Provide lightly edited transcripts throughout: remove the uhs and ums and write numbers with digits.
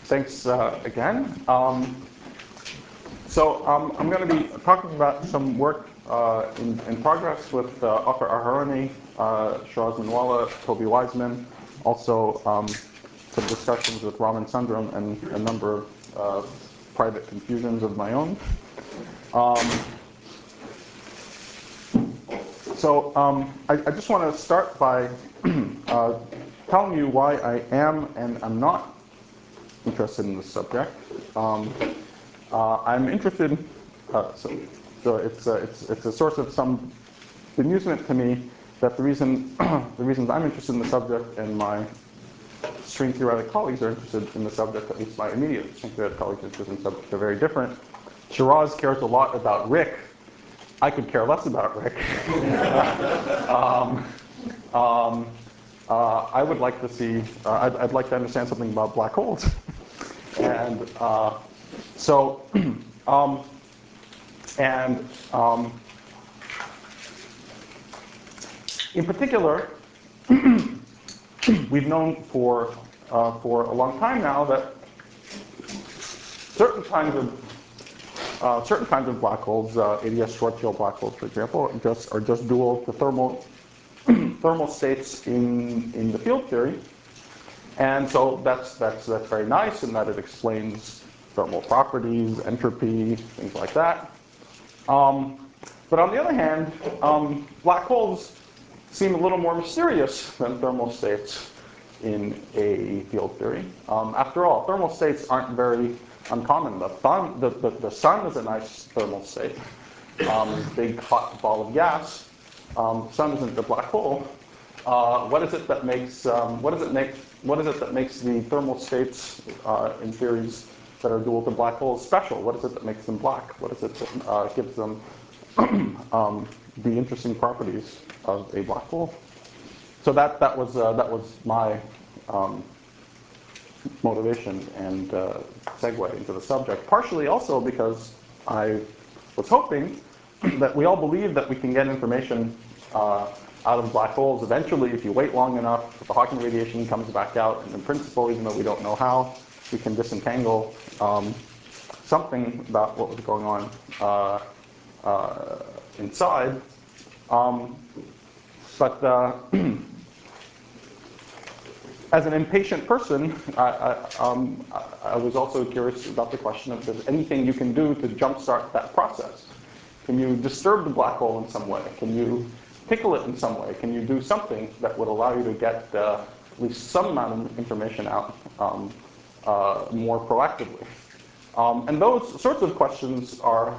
Thanks again. I'm going to be talking about some work in progress with Ofer Aharoni, Shiraz Menwalla, Toby Wiseman, also some discussions with Raman Sundram and a number of private confusions of my own. I just want to start by telling you why I am and I'm not interested in this subject. I'm interested, so it's a source of some amusement to me that the reasons I'm interested in the subject and my string theoretic colleagues are interested in the subject, at least my immediate string theoretic colleagues are interested in the subject, are very different. Shiraz cares a lot about Rick. I could care less about Rick. I would like to see, I'd like to understand something about black holes. And in particular, we've known for a long time now that certain kinds of black holes, ADS Schwarzschild black holes, for example, are just dual to thermal states in the field theory. And so that's very nice in that it explains thermal properties, entropy, things like that. But on the other hand, black holes seem a little more mysterious than thermal states in a field theory. After all, thermal states aren't very uncommon. The sun is a nice thermal state, big hot ball of gas. The sun isn't the black hole. What is it that makes the thermal states in theories that are dual to black holes special? What is it that makes them black? What is it that gives them the interesting properties of a black hole? So that was my motivation and segue into the subject. Partially also because I was hoping that we all believe that we can get information out of black holes eventually if you wait long enough, the Hawking radiation comes back out, and in principle, even though we don't know how, we can disentangle something about what was going on inside. But as an impatient person, I was also curious about the question of if there's anything you can do to jumpstart that process. Can you disturb the black hole in some way? Can you tickle it in some way? Can you do something that would allow you to get at least some amount of information out more proactively? And those sorts of questions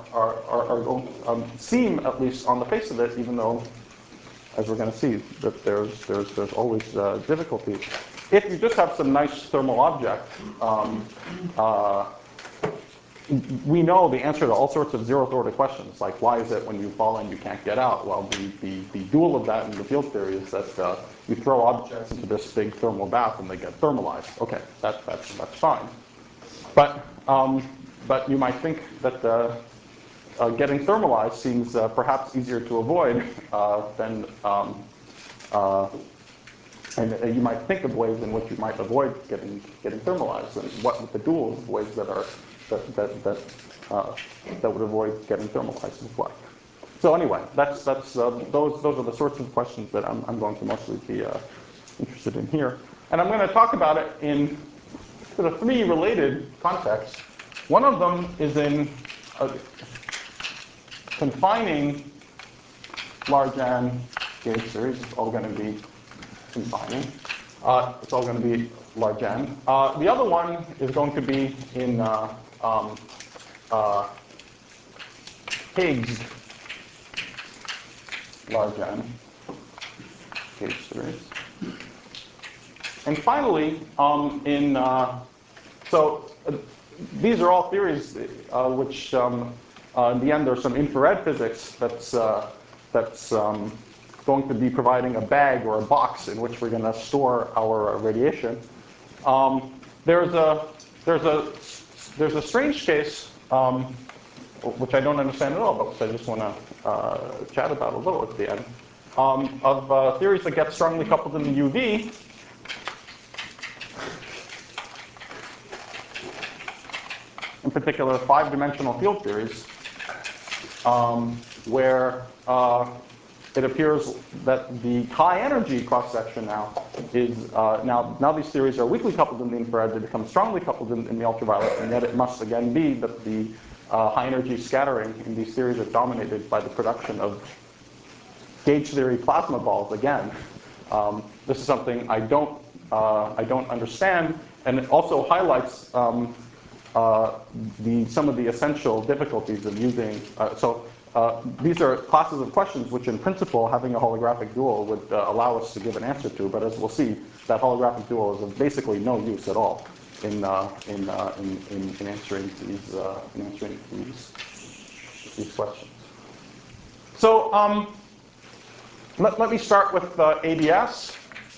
seem, at least on the face of it, even though, as we're going to see, that there's always difficulty. If you just have some nice thermal object, we know the answer to all sorts of zeroth order questions, like why is it when you fall in you can't get out? Well, the dual of that in the field theory is that you throw objects into this big thermal bath and they get thermalized. Okay, that's fine. But you might think that getting thermalized seems perhaps easier to avoid than, and you might think of ways in which you might avoid getting thermalized, and what with the dual of ways that would avoid getting thermalized with black. So anyway, those are the sorts of questions that I'm going to mostly be interested in here, and I'm going to talk about it in sort of three related contexts. One of them is in confining large N gauge series. It's all going to be confining. It's all going to be large N. The other one is going to be in Higgs large N gauge series. And finally, these are all theories which, in the end, there's some infrared physics that's going to be providing a bag or a box in which we're going to store our radiation. There's a strange case, which I don't understand at all, but which I just want to chat about a little at the end, of theories that get strongly coupled in the UV. in particular 5-dimensional field theories, where it appears that the high energy cross section now is now these theories are weakly coupled in the infrared. They become strongly coupled in the ultraviolet, and yet it must again be that the high energy scattering in these theories are dominated by the production of gauge theory plasma balls again. This is something I don't understand, and it also highlights some of the essential difficulties of using. These are classes of questions which, in principle, having a holographic dual would allow us to give an answer to. But as we'll see, that holographic dual is of basically no use at all in answering these questions. So let me start with ADS,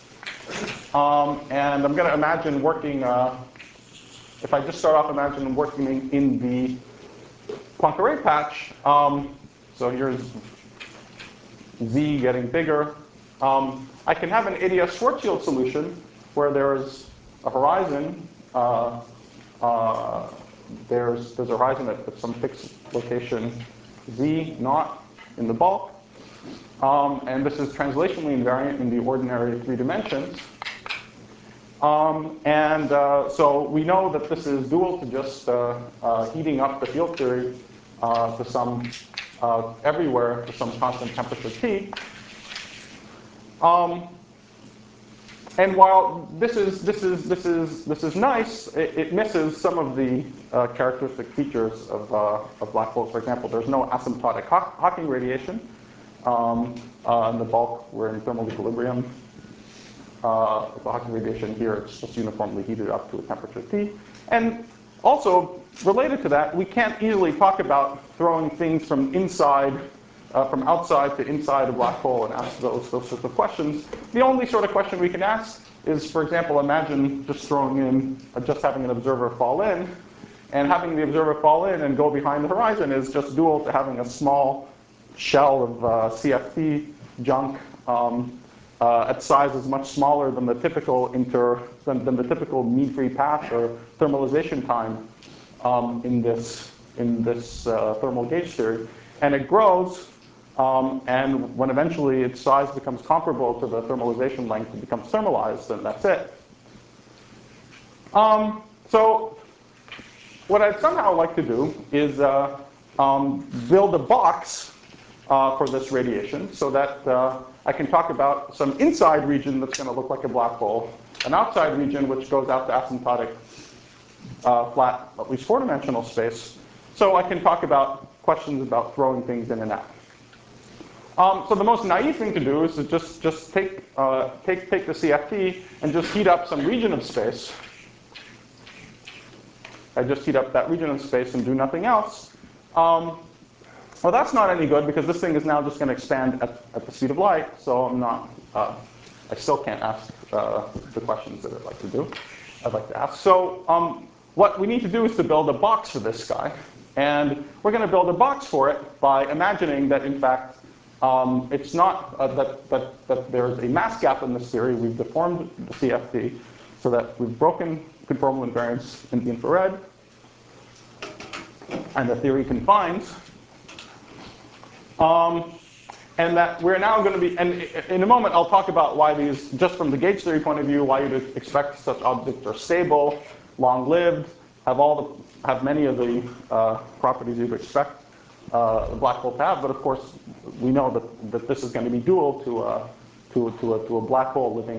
and I'm going to imagine working. If I just start off, imagine working in the Poincare patch. So here's Z getting bigger. I can have an ADS Schwarzschild solution where there's a horizon. There's a horizon at some fixed location Z naught in the bulk. And this is translationally invariant in the ordinary 3 dimensions. So we know that this is dual to just heating up the field theory to some everywhere to some constant temperature T. And while this is nice, it misses some of the characteristic features of black holes. For example, there's no asymptotic Hawking radiation. In the bulk, we're in thermal equilibrium. The Hawking radiation here, it's just uniformly heated up to a temperature T. And also, related to that, we can't easily talk about throwing things from outside to inside a black hole and ask those sorts of questions. The only sort of question we can ask is, for example, imagine just having an observer fall in, and having the observer fall in and go behind the horizon is just dual to having a small shell of CFT junk at sizes much smaller than the typical mean-free path or thermalization time in this thermal gauge theory, and it grows. And when eventually its size becomes comparable to the thermalization length, it becomes thermalized, and that's it. So what I'd somehow like to do is build a box for this radiation so that I can talk about some inside region that's going to look like a black hole, an outside region which goes out to asymptotic flat, at least 4-dimensional space. So I can talk about questions about throwing things in and out. So the most naive thing to do is to just take the CFT and just heat up some region of space. I just heat up that region of space and do nothing else. Well, that's not any good because this thing is now just going to expand at the speed of light. So I still can't ask the questions that I'd like to ask. So what we need to do is to build a box for this guy. And we're going to build a box for it by imagining that, in fact, it's not that there's a mass gap in this theory. We've deformed the CFT so that we've broken conformal invariance in the infrared. And the theory confines. And that we're now going to be, and in a moment I'll talk about why these, just from the gauge theory point of view, why you'd expect such objects are stable, long-lived, have many of the properties you'd expect a black hole to have. But of course, we know that this is going to be dual to a black hole living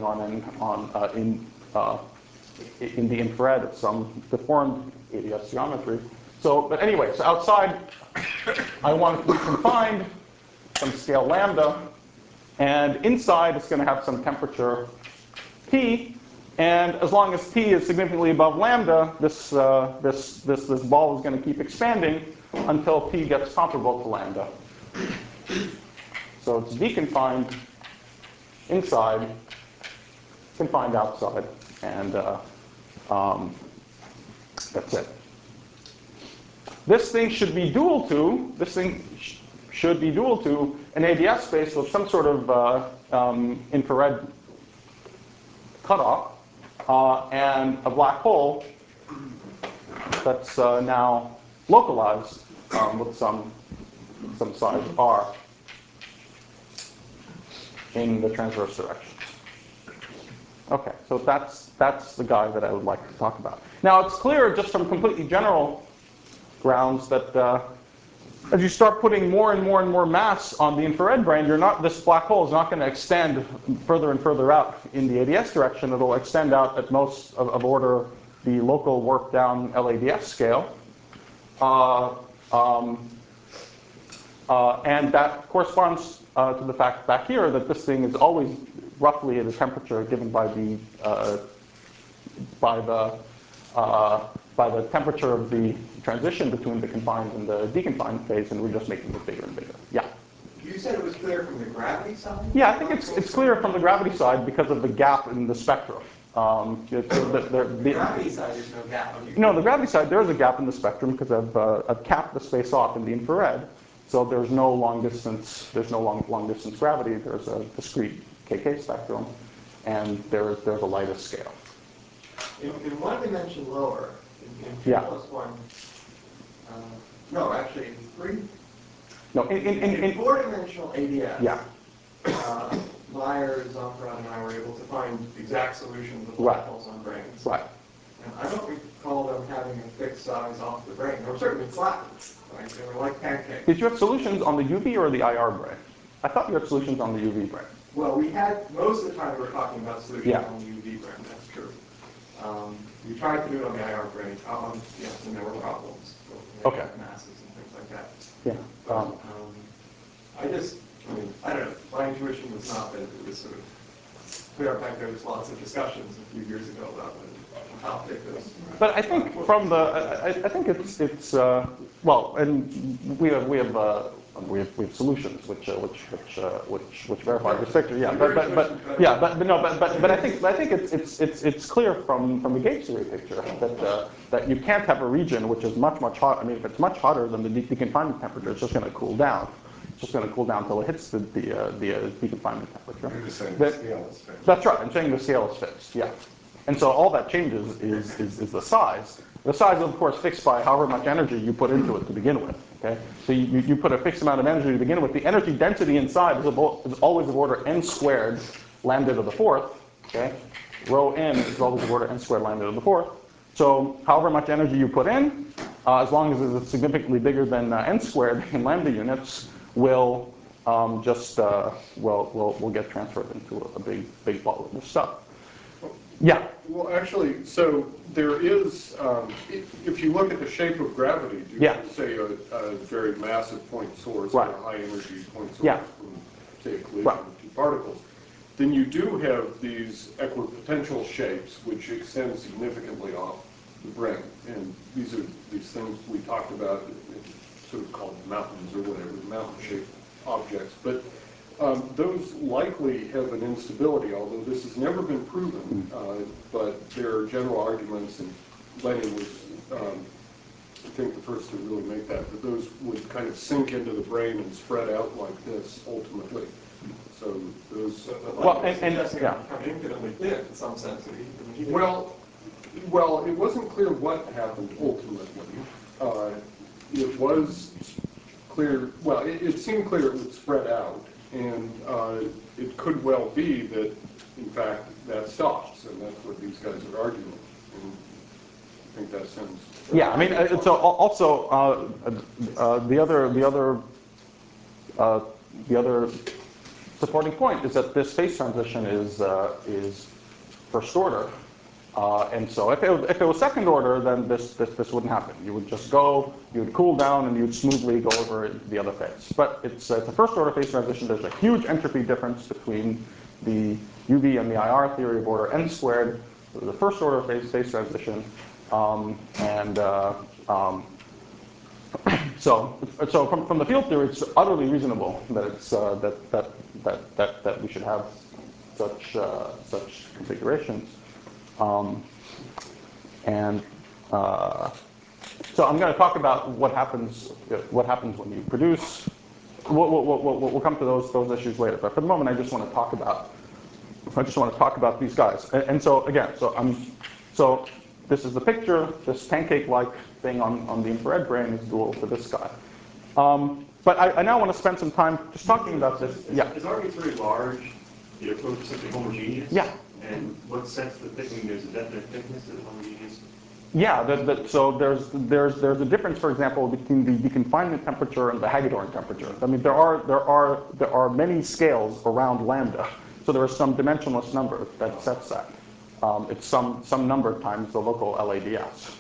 in the infrared at some deformed ADS geometry. So, but anyway, so outside, I want it to be confined, some scale lambda, and inside it's going to have some temperature T. And as long as T is significantly above lambda, this ball is going to keep expanding until T gets comparable to lambda. So it's deconfined inside, confined outside, and that's it. This thing should be dual to an ADS space with some sort of infrared cutoff and a black hole that's now localized with some size r in the transverse direction. Okay, so that's the guy that I would like to talk about. Now it's clear just from completely general grounds that as you start putting more and more and more mass on the infrared brane, this black hole is not going to extend further and further out in the ADS direction. It'll extend out at most of order the local warp down LADS scale. And that corresponds to the fact back here that this thing is always roughly at a temperature given by the temperature of the transition between the confined and the deconfined phase, and we're just making it bigger and bigger. Yeah. You said it was clear from the gravity side? Yeah, I think it's clear from the gravity side because of the gap in the spectrum. The gravity side, there's no gap. No, the gravity side, there is a gap in the spectrum because I've capped the space off in the infrared. So there's no long distance gravity. There's a discrete KK spectrum, and there's a lattice scale. In one dimension lower, in 2 Yeah. plus 1, no, actually in 3. No, in 4-dimensional ADS, yeah. Meyer, Zofra, and I were able to find exact solutions of black holes on branes. Right. And I don't recall them having a fixed size off the brane. They were certainly flattened. Right? They were like pancakes. Did you have solutions on the UV or the IR brane? I thought you had solutions on the UV brane. Well, we had, most of the time we were talking about solutions Yeah. on the UV brane, that's true. We tried to do it on the IR brane, yes, and there were problems. Okay. Masses and things like that. Yeah. I don't know, my intuition was not that it was sort of clear. In fact, there was lots of discussions a few years ago about how thick this. But I think from the, I think it's well, and we have solutions which verify this picture. Yeah, but I think it's clear from the gauge theory picture that you can't have a region which is much hot. I mean, if it's much hotter than the deconfinement temperature, it's just going to cool down. It's just going to cool down until it hits the deconfinement temperature. You're just saying the scale is fixed. That's right. I'm saying the scale is fixed. Yeah. And so all that changes is the size. The size is, of course, fixed by however much energy you put into it to begin with. Okay? So you put a fixed amount of energy to begin with. The energy density inside is always of order n squared lambda to the fourth. Okay? Rho n is always of order n squared lambda to the fourth. So however much energy you put in, as long as it's significantly bigger than n squared in lambda units, will get transferred into a big ball of this stuff. Yeah. Well, actually, so there is, if you look at the shape of gravity, say a very massive point source or a high energy point source from, say, a collision of two particles, then you do have these equipotential shapes which extend significantly off the brane. And these are these things we talked about, sort of called mountains or whatever, mountain-shaped objects. But those likely have an instability, although this has never been proven. But there are general arguments, and Lenny was, I think, the first to really make that those would kind of sink into the brane and spread out like this ultimately. So those. Well, and infinitely thin in some sense. Well, it wasn't clear what happened ultimately. It was clear. Well, it seemed clear it would spread out. And it could well be that, in fact, that stops, and that's what these guys are arguing. And I think that sounds. Yeah, I mean, so also the other supporting point is that this phase transition is first order, and so if it was second order, then this wouldn't happen. You would just go, you would cool down, and you'd smoothly go over the other phase. But it's a first order phase transition. There's a huge entropy difference between the UV and the IR theory of order n squared. The first order phase transition, so from the field theory, it's utterly reasonable that it's that we should have such configurations. So I'm going to talk about what happens when you produce. We'll come to those issues later. But for the moment, I just want to talk about these guys. And so again, so this is the picture. This pancake-like thing on the infrared brain is dual to this guy. But I now want to spend some time just talking about this. Yeah. Is arbitrary large, you know, coefficiently homogeneous? Yeah. And what sets the thickening? There's a definite thickness to the homogeneous? Yeah, so there's a difference, for example, between the deconfinement temperature and the Hagedorn temperature. I mean, there are many scales around lambda, so there is some dimensionless number that sets that. It's some number times the local LADS.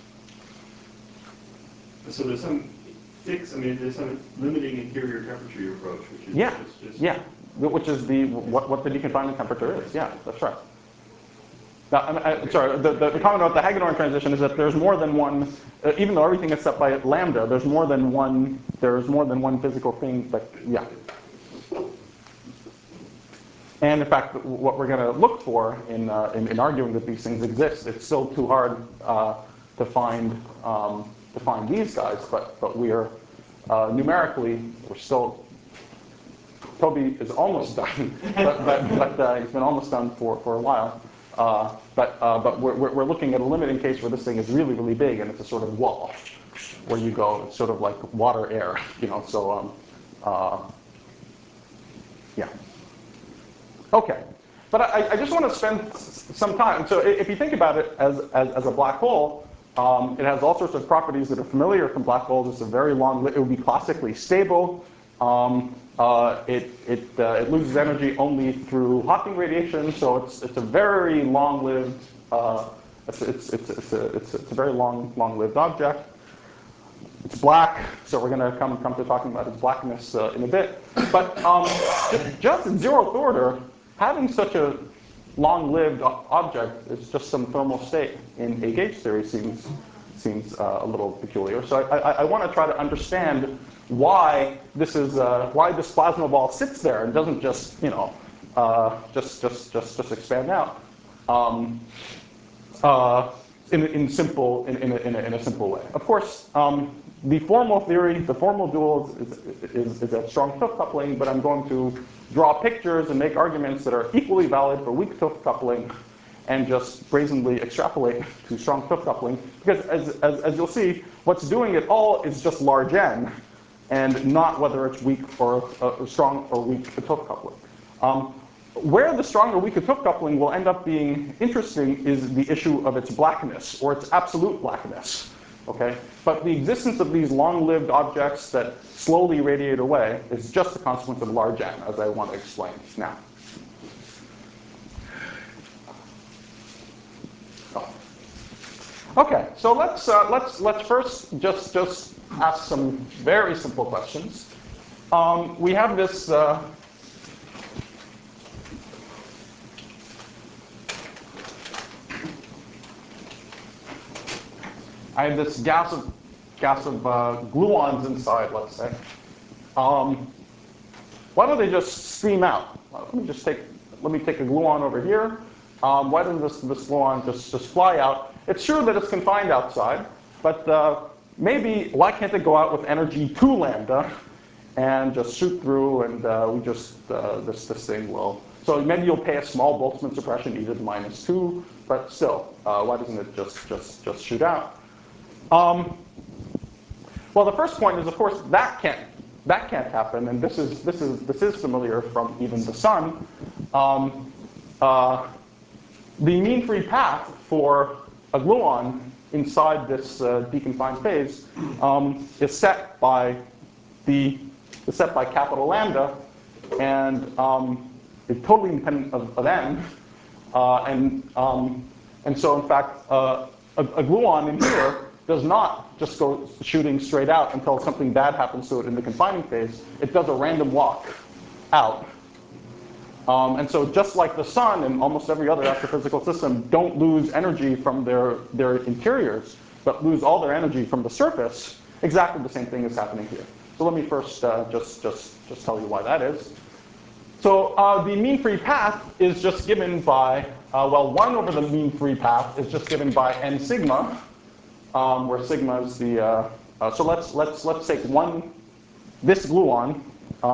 So there's some there's some limiting interior temperature approach, which is which is what the deconfinement temperature is. Yeah, that's right. Now, sorry, the comment about the Hagedorn transition is that there's more than one, even though everything is set by lambda, there's more than one physical thing, but yeah. And in fact, what we're going to look for in arguing that these things exist, it's still too hard to find these guys, but we are numerically, we're still, Toby is almost done, but he's been almost done for a while. But we're looking at a limiting case where this thing is really, really big, and it's a sort of wall where you go, it's sort of like water, air, you know. So yeah. Okay, but I just want to spend some time. So if you think about it as a black hole, it has all sorts of properties that are familiar from black holes. It's a very long. It would be classically stable. It loses energy only through Hawking radiation, so it's a very long-lived. It's a very long-lived object. It's black, so we're going to come to talking about its blackness in a bit. But just in zeroth order, having such a long-lived object is just some thermal state in a gauge theory seems a little peculiar. So I want to try to understand why this plasma ball sits there and doesn't just just expand out in a simple way. Of course, the formal theory, the formal dual is that strong Topf coupling, but I'm going to draw pictures and make arguments that are equally valid for weak Topf coupling, and just brazenly extrapolate to strong Topf coupling. Because as you'll see, what's doing it all is just large n, and not whether it's weak or strong or weak Topf coupling. Where the strong or weak Topf coupling will end up being interesting is the issue of its blackness, or its absolute blackness. Okay? But the existence of these long-lived objects that slowly radiate away is just a consequence of large n, as I want to explain now. Okay, so let's first just ask some very simple questions. We have this. I have this gas of gluons inside, let's say. Why don't they just stream out? Let me take a gluon over here. Why doesn't this gluon just fly out? It's true that it's confined outside, but maybe why can't it go out with energy 2 lambda and just shoot through, and we just this thing will. So maybe you'll pay a small Boltzmann suppression e to the -2, but still, why doesn't it just shoot out? Well, the first point is, of course, that can't happen, and this is familiar from even the sun. The mean free path for a gluon inside this deconfined phase is set by capital lambda, and it's totally independent of n, and so in fact a gluon in here does not just go shooting straight out until something bad happens to it in the confining phase. It does a random walk out. And so just like the sun and almost every other astrophysical system don't lose energy from their interiors, but lose all their energy from the surface, exactly the same thing is happening here. So let me first just tell you why that is. So the mean free path is just given by, 1 over the mean free path is just given by n sigma, where sigma is the, so let's take this gluon.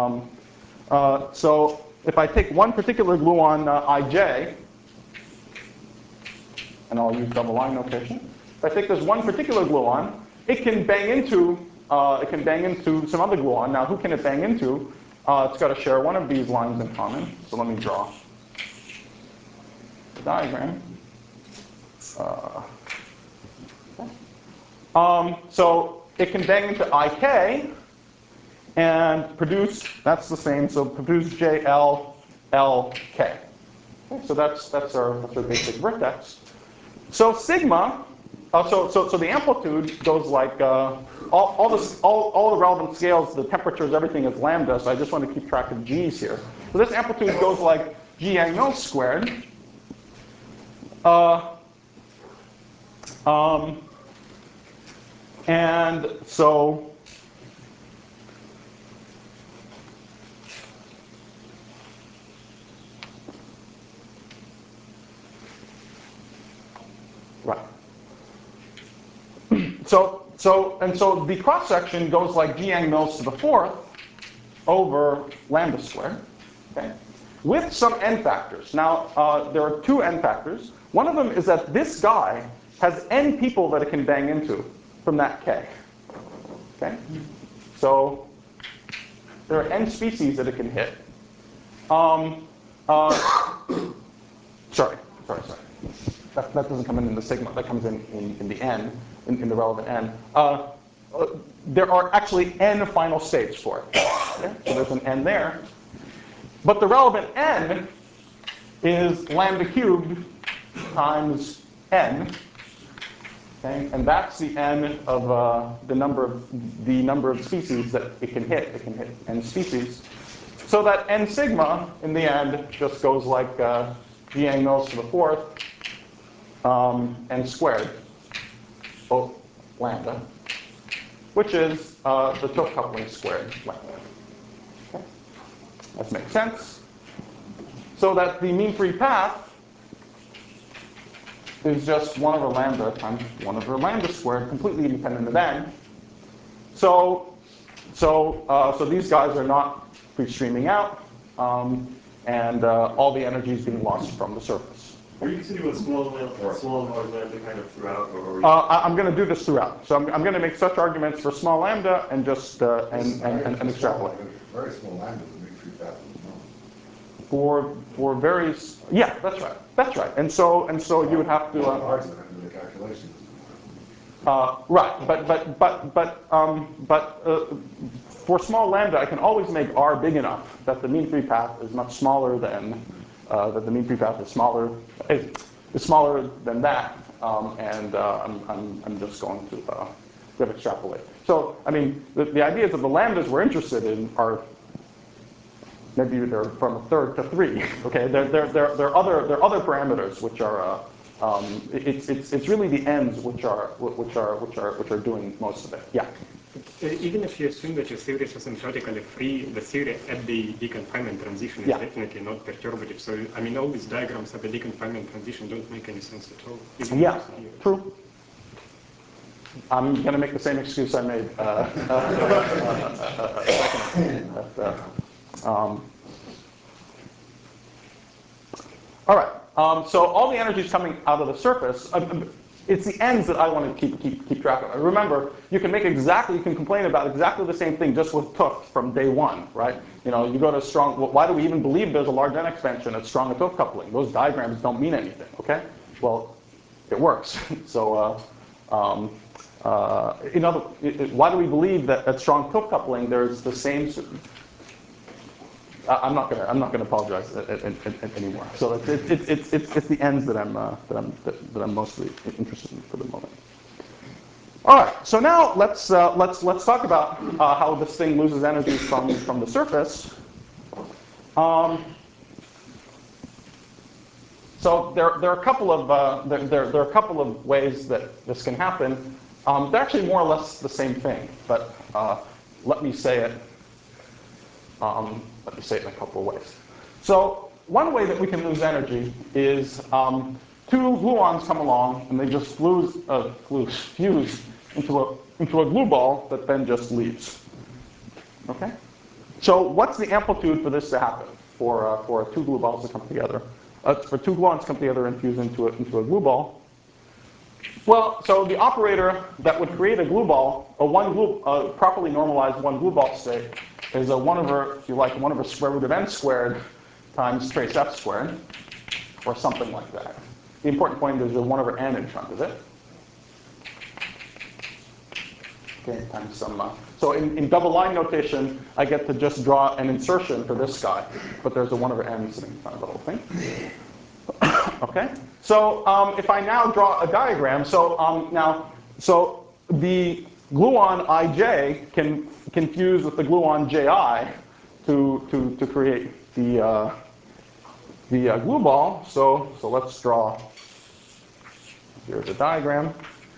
So if I take one particular gluon, ij, and I'll use double line notation, if I take this one particular gluon, it can bang into some other gluon. Now, who can it bang into? It's got to share one of these lines in common. So let me draw the diagram. So it can bang into IK and produce, that's the same, so produce JLLK. Okay, so that's our basic vertex. So sigma, so the amplitude goes like, all the relevant scales, the temperatures, everything is lambda, so I just want to keep track of g's here. So this amplitude goes like g Yang Mills squared. And so right. So the cross section goes like g Yang Mills to the fourth over lambda squared, okay, with some n factors. Now there are two n factors. One of them is that this guy has n people that it can bang into from that k. Okay, so there are n species that it can hit. Sorry. That doesn't come in the sigma. That comes in the n, in the relevant n. There are actually n final states for it. Okay? So there's an n there. But the relevant n is lambda cubed times n. Okay? And that's the n of the number of species that it can hit. It can hit n species. So that n sigma in the end just goes like g Yang Mills to the fourth n squared, both lambda, which is the Toth coupling squared lambda. Okay. That makes sense. So that the mean free path is just 1 over lambda times 1 over lambda squared, completely independent of n. So these guys are not free streaming out, and all the energy is being lost from the surface. Are you considering small and large lambda kind of throughout, or? I'm going to do this throughout. So I'm going to make such arguments for small lambda and just and extrapolate. Very small lambda would make free path. For various, yeah, that's right. That's right. And so you would have to. The calculations. Right, but for small lambda, I can always make R big enough that the mean free path is much smaller than that. The mean free path is smaller than that, and I'm just going to extrapolate. So I mean, the ideas of the lambdas we're interested in are maybe they're from a third to 3. Okay, there are other parameters which are. It's really the ends which are doing most of it. Yeah. Even if you assume that your theory is asymptotically free, the theory at the deconfinement transition is definitely not perturbative. So I mean, all these diagrams at the deconfinement transition don't make any sense at all. Yeah, true. I'm going to make the same excuse I made all right. So all the energy is coming out of the surface. It's the ends that I want to keep track of. Remember, you can complain about exactly the same thing just with Toth from day one, right? You know, you go to strong. Why do we even believe there's a large n expansion at strong Toth coupling? Those diagrams don't mean anything, okay? Well, it works. So, why do we believe that at strong Toth coupling there's the same? I'm not gonna apologize anymore. So it's the ends that I'm mostly interested in for the moment. All right. So now let's talk about how this thing loses energy from the surface. So there are a couple of ways that this can happen. They're actually more or less the same thing, but let me say it. Let me say it in a couple of ways. So one way that we can lose energy is 2 gluons come along and they just fuse into a glue ball that then just leaves. Okay. So what's the amplitude for this to happen? For 2 glue balls to come together, for 2 gluons to come together and fuse into a glue ball. Well, so the operator that would create a glue ball, a properly normalized one glue ball state, is a 1 over, if you like, 1 over square root of n squared times trace f squared, or something like that. The important point is there's a 1 over n in front of it. Okay, times some. So in double line notation, I get to just draw an insertion for this guy, but there's a 1 over n sitting in front of the whole thing. Okay, so if I now draw a diagram, so the gluon ij can fuse with the gluon ji to create the glue ball. So let's draw. Here's a diagram.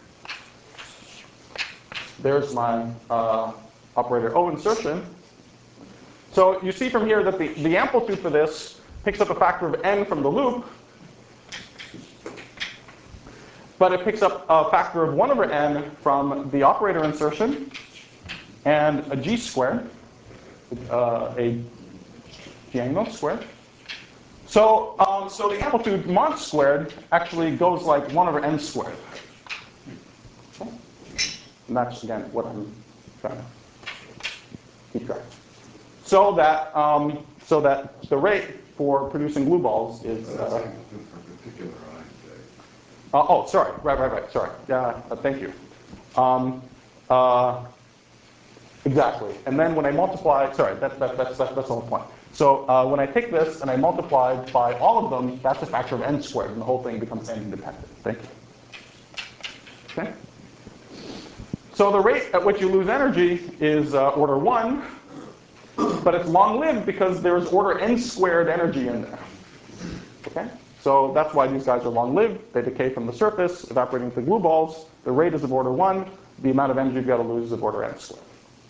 There's my operator O insertion. So you see from here that the amplitude for this picks up a factor of n from the loop, but it picks up a factor of 1 over n from the operator insertion and a g squared, a g angle squared. So the amplitude mod squared actually goes like 1 over n squared. Okay. And that's, again, what I'm trying to keep track of. So that the rate for producing glue balls is... particular oh, sorry. Right. Sorry. Thank you. Exactly. And then when I multiply, sorry, that's the whole point. So when I take this and I multiply by all of them, that's a factor of n squared, and the whole thing becomes n independent. Thank you. Okay. So the rate at which you lose energy is order 1, but it's long-lived because there's order n squared energy in there. Okay. So that's why these guys are long-lived. They decay from the surface, evaporating into glue balls. The rate is of order 1. The amount of energy you've got to lose is of order n squared.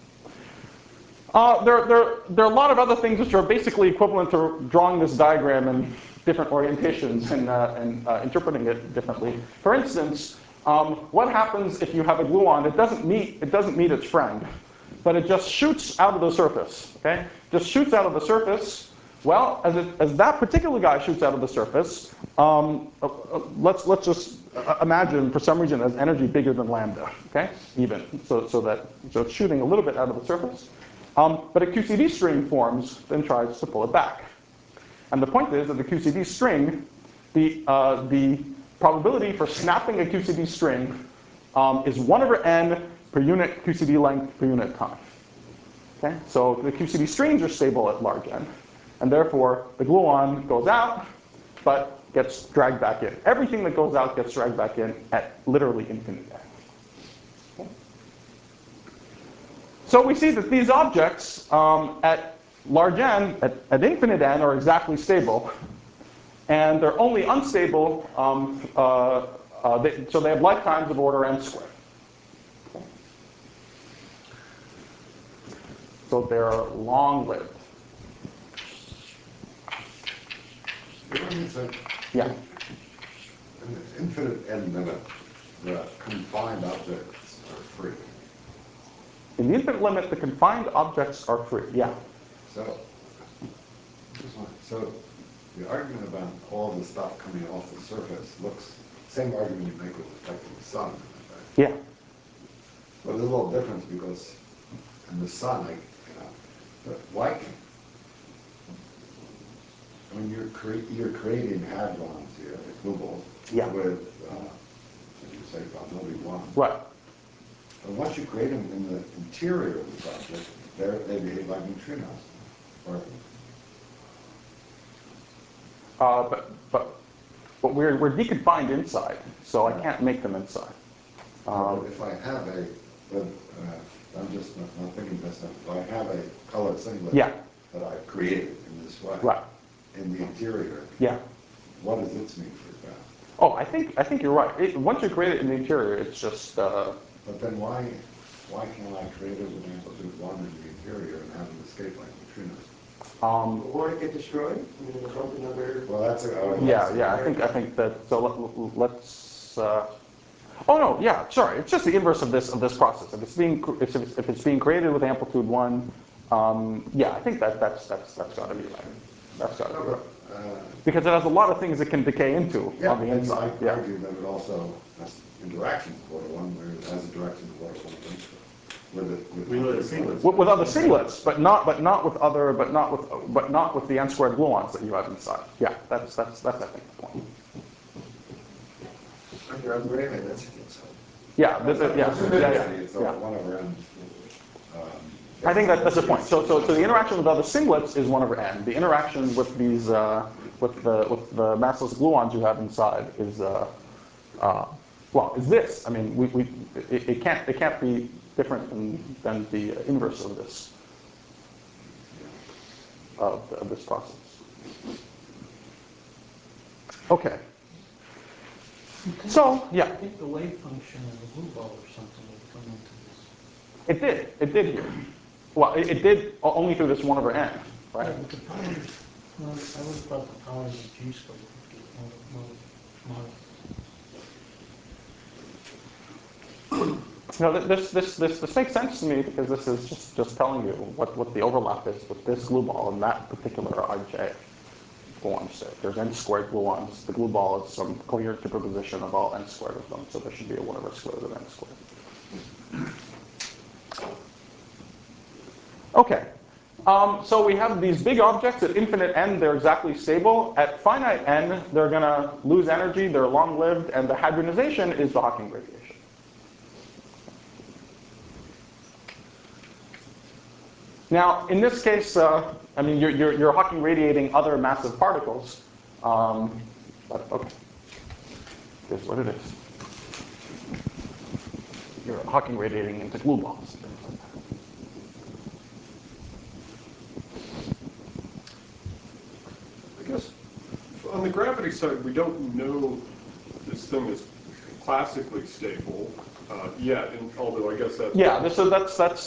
There are a lot of other things which are basically equivalent to drawing this diagram in different orientations and interpreting it differently. For instance, what happens if you have a gluon? It doesn't meet its friend, but it just shoots out of the surface. Okay, just shoots out of the surface. Well, as that particular guy shoots out of the surface, let's just imagine for some reason it has energy bigger than lambda. Okay, even so it's shooting a little bit out of the surface. But a QCD string forms, then tries to pull it back. And the point is that the QCD string, the probability for snapping a QCD string is 1 over n per unit QCD length per unit time. Okay, so the QCD strings are stable at large n, and therefore the gluon goes out, but gets dragged back in. Everything that goes out gets dragged back in at literally infinite n. So we see that these objects at large n, at infinite n, are exactly stable. And they're only unstable, so they have lifetimes of order n squared. So they're long-lived. Yeah. In the infinite n limit, the confined objects are free. In the infinite limit, the confined objects are free. Yeah. So the argument about all the stuff coming off the surface looks same argument you make with respect to the sun. Yeah. But there's a little difference because in the sun, but why can't? I mean, you're creating hadrons here, glue balls, yeah. with, as you say, probability 1. Right. And once you create them in the interior of this object, they behave like neutrinos. Or, but we're deconfined inside, so I can't make them inside. if I have I'm just not thinking this stuff. If I have a colored singlet that I've created in this way, right. in the interior, what does its mean for that? Oh, I think you're right. Once you create it in the interior, it's just. But then why can't I create it with amplitude 1 in the interior and have them escape like neutrinos? Or it get destroyed? I mean, it'll help another. Well, that's a. Yeah. I think that. So let's. Oh no, yeah. Sorry, it's just the inverse of this process. If it's being created with amplitude 1, yeah, I think that's got to be right. That's got to be right. Because it has a lot of things it can decay into on the inside. I argue that it also interactions with water, one where it has interaction with water, one with other singlets, but not with the n squared gluons that you have inside. Yeah, that's I think the point. Yeah, yeah. I think that's the point. So the interaction with other singlets is 1 over n. The interaction with these with the massless gluons you have inside is well, is this. I mean, it can't be different than the inverse of this process. Okay. So yeah. I think the wave function in the blue ball or something would come into this. It did. It did here. Well, it did only through this 1 over n, right? Yeah, but the power, well, I would have thought the power of the G squared would get modified. No, this makes sense to me because this is just telling you what the overlap is with this glue ball and that particular RJ gluon state. There's n squared gluons. The glue ball is some coherent superposition of all n squared of them, so there should be a 1 over squared of n squared. Okay. So we have these big objects at infinite n, they're exactly stable. At finite n, they're going to lose energy, they're long-lived, and the hadronization is the Hawking radiation. Now, in this case, I mean, you're Hawking radiating other massive particles. But okay, here's what it is. You're Hawking radiating into glue balls. I guess on the gravity side, we don't know this thing is classically stable yet. And although I guess that's so that's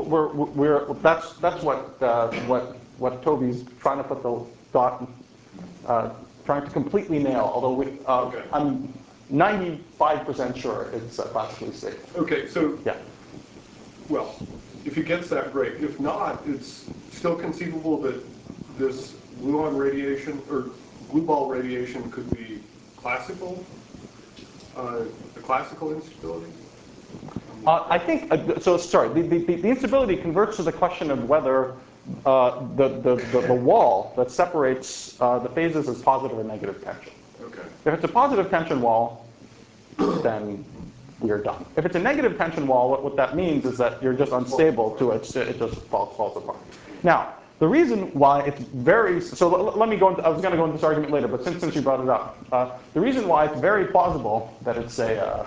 what Toby's trying to put the dot, trying to completely nail. Although okay. I'm 95% sure it's classically stable. Okay, so yeah. Well, if it gets that, great. If not, it's still conceivable that this gluon radiation or glue ball radiation could be classical, a classical instability? I think, so sorry, the instability converts to the question of whether the wall that separates the phases is positive or negative tension. Okay. If it's a positive tension wall, then we're done. If it's a negative tension wall, what that means is that you're just unstable to it, it just falls apart. Now, the reason why it's very, so let me go into, I was going to go into this argument later, but since you brought it up, the reason why it's very plausible that it's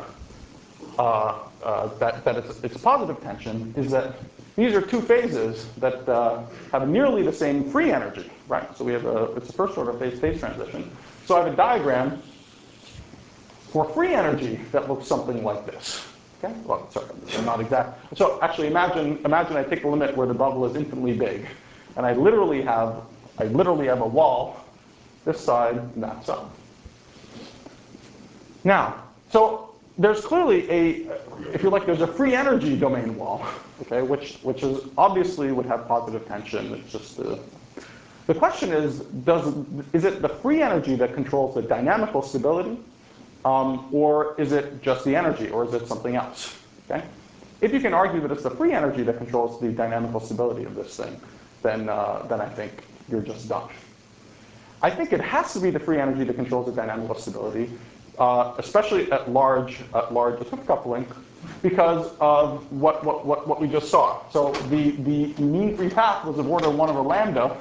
it's positive tension is that these are two phases that have nearly the same free energy, right? So we have it's a first order phase transition. So I have a diagram for free energy that looks something like this. Okay? Well, sorry, they're not exact. So actually, imagine I take the limit where the bubble is infinitely big, and I literally have a wall, this side and that side. Now, so there's clearly if you like, there's a free energy domain wall, okay, which is obviously would have positive tension. It's just the question is it the free energy that controls the dynamical stability? Or is it just the energy, or is it something else? Okay? If you can argue that it's the free energy that controls the dynamical stability of this thing, then I think you're just done. I think it has to be the free energy that controls the dynamical stability, especially at large atomic coupling, because of what we just saw. So the mean free path was of order 1 over lambda.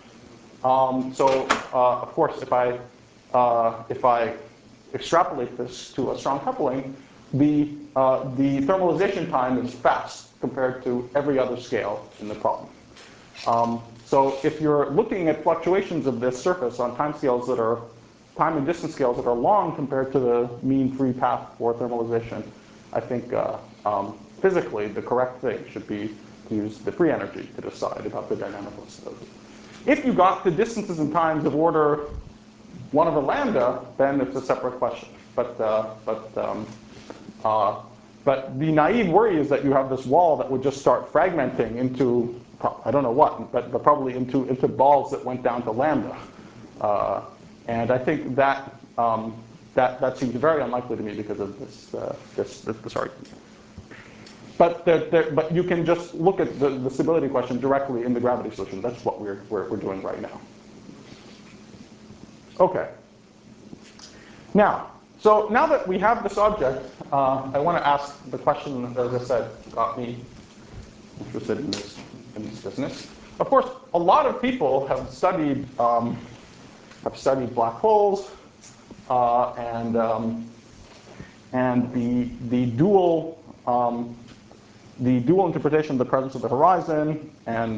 Of course, if I extrapolate this to a strong coupling, the thermalization time is fast compared to every other scale in the problem. So if you're looking at fluctuations of this surface on time and distance scales that are long compared to the mean free path for thermalization, I think physically the correct thing should be to use the free energy to decide about the dynamical stability. If you got the distances and times of order 1 over lambda, then it's a separate question. But the naive worry is that you have this wall that would just start fragmenting into, I don't know what, but probably into balls that went down to lambda. And I think that that seems very unlikely to me because of this argument. But you can just look at the stability question directly in the gravity solution. That's what we're doing right now. Okay. Now that we have this object, I want to ask the question that, as I said, got me interested in this business. Of course, a lot of people have studied black holes and the dual interpretation of the presence of the horizon, and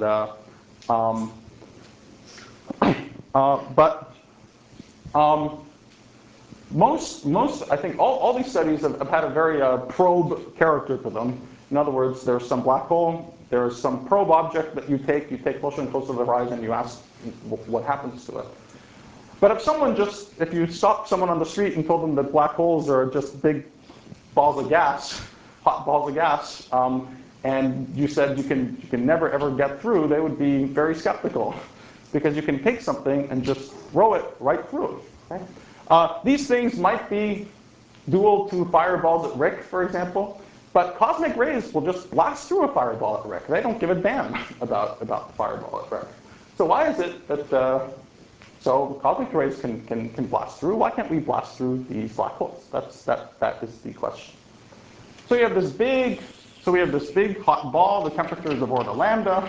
most I think all these studies have had a very probe character to them. In other words, there's some black hole, there's some probe object that you take closer and closer to the horizon, you ask what happens to it. But if you stopped someone on the street and told them that black holes are just big balls of gas, hot balls of gas, and you said you can never ever get through, they would be very skeptical, because you can take something and just throw it right through. Okay? These things might be dual to fireballs at Rick, for example, but cosmic rays will just blast through a fireball at Rick. They don't give a damn about the fireball at Rick. So why is it that so cosmic rays can blast through? Why can't we blast through these black holes? That is the question. So we have this big hot ball. The temperature is of order lambda,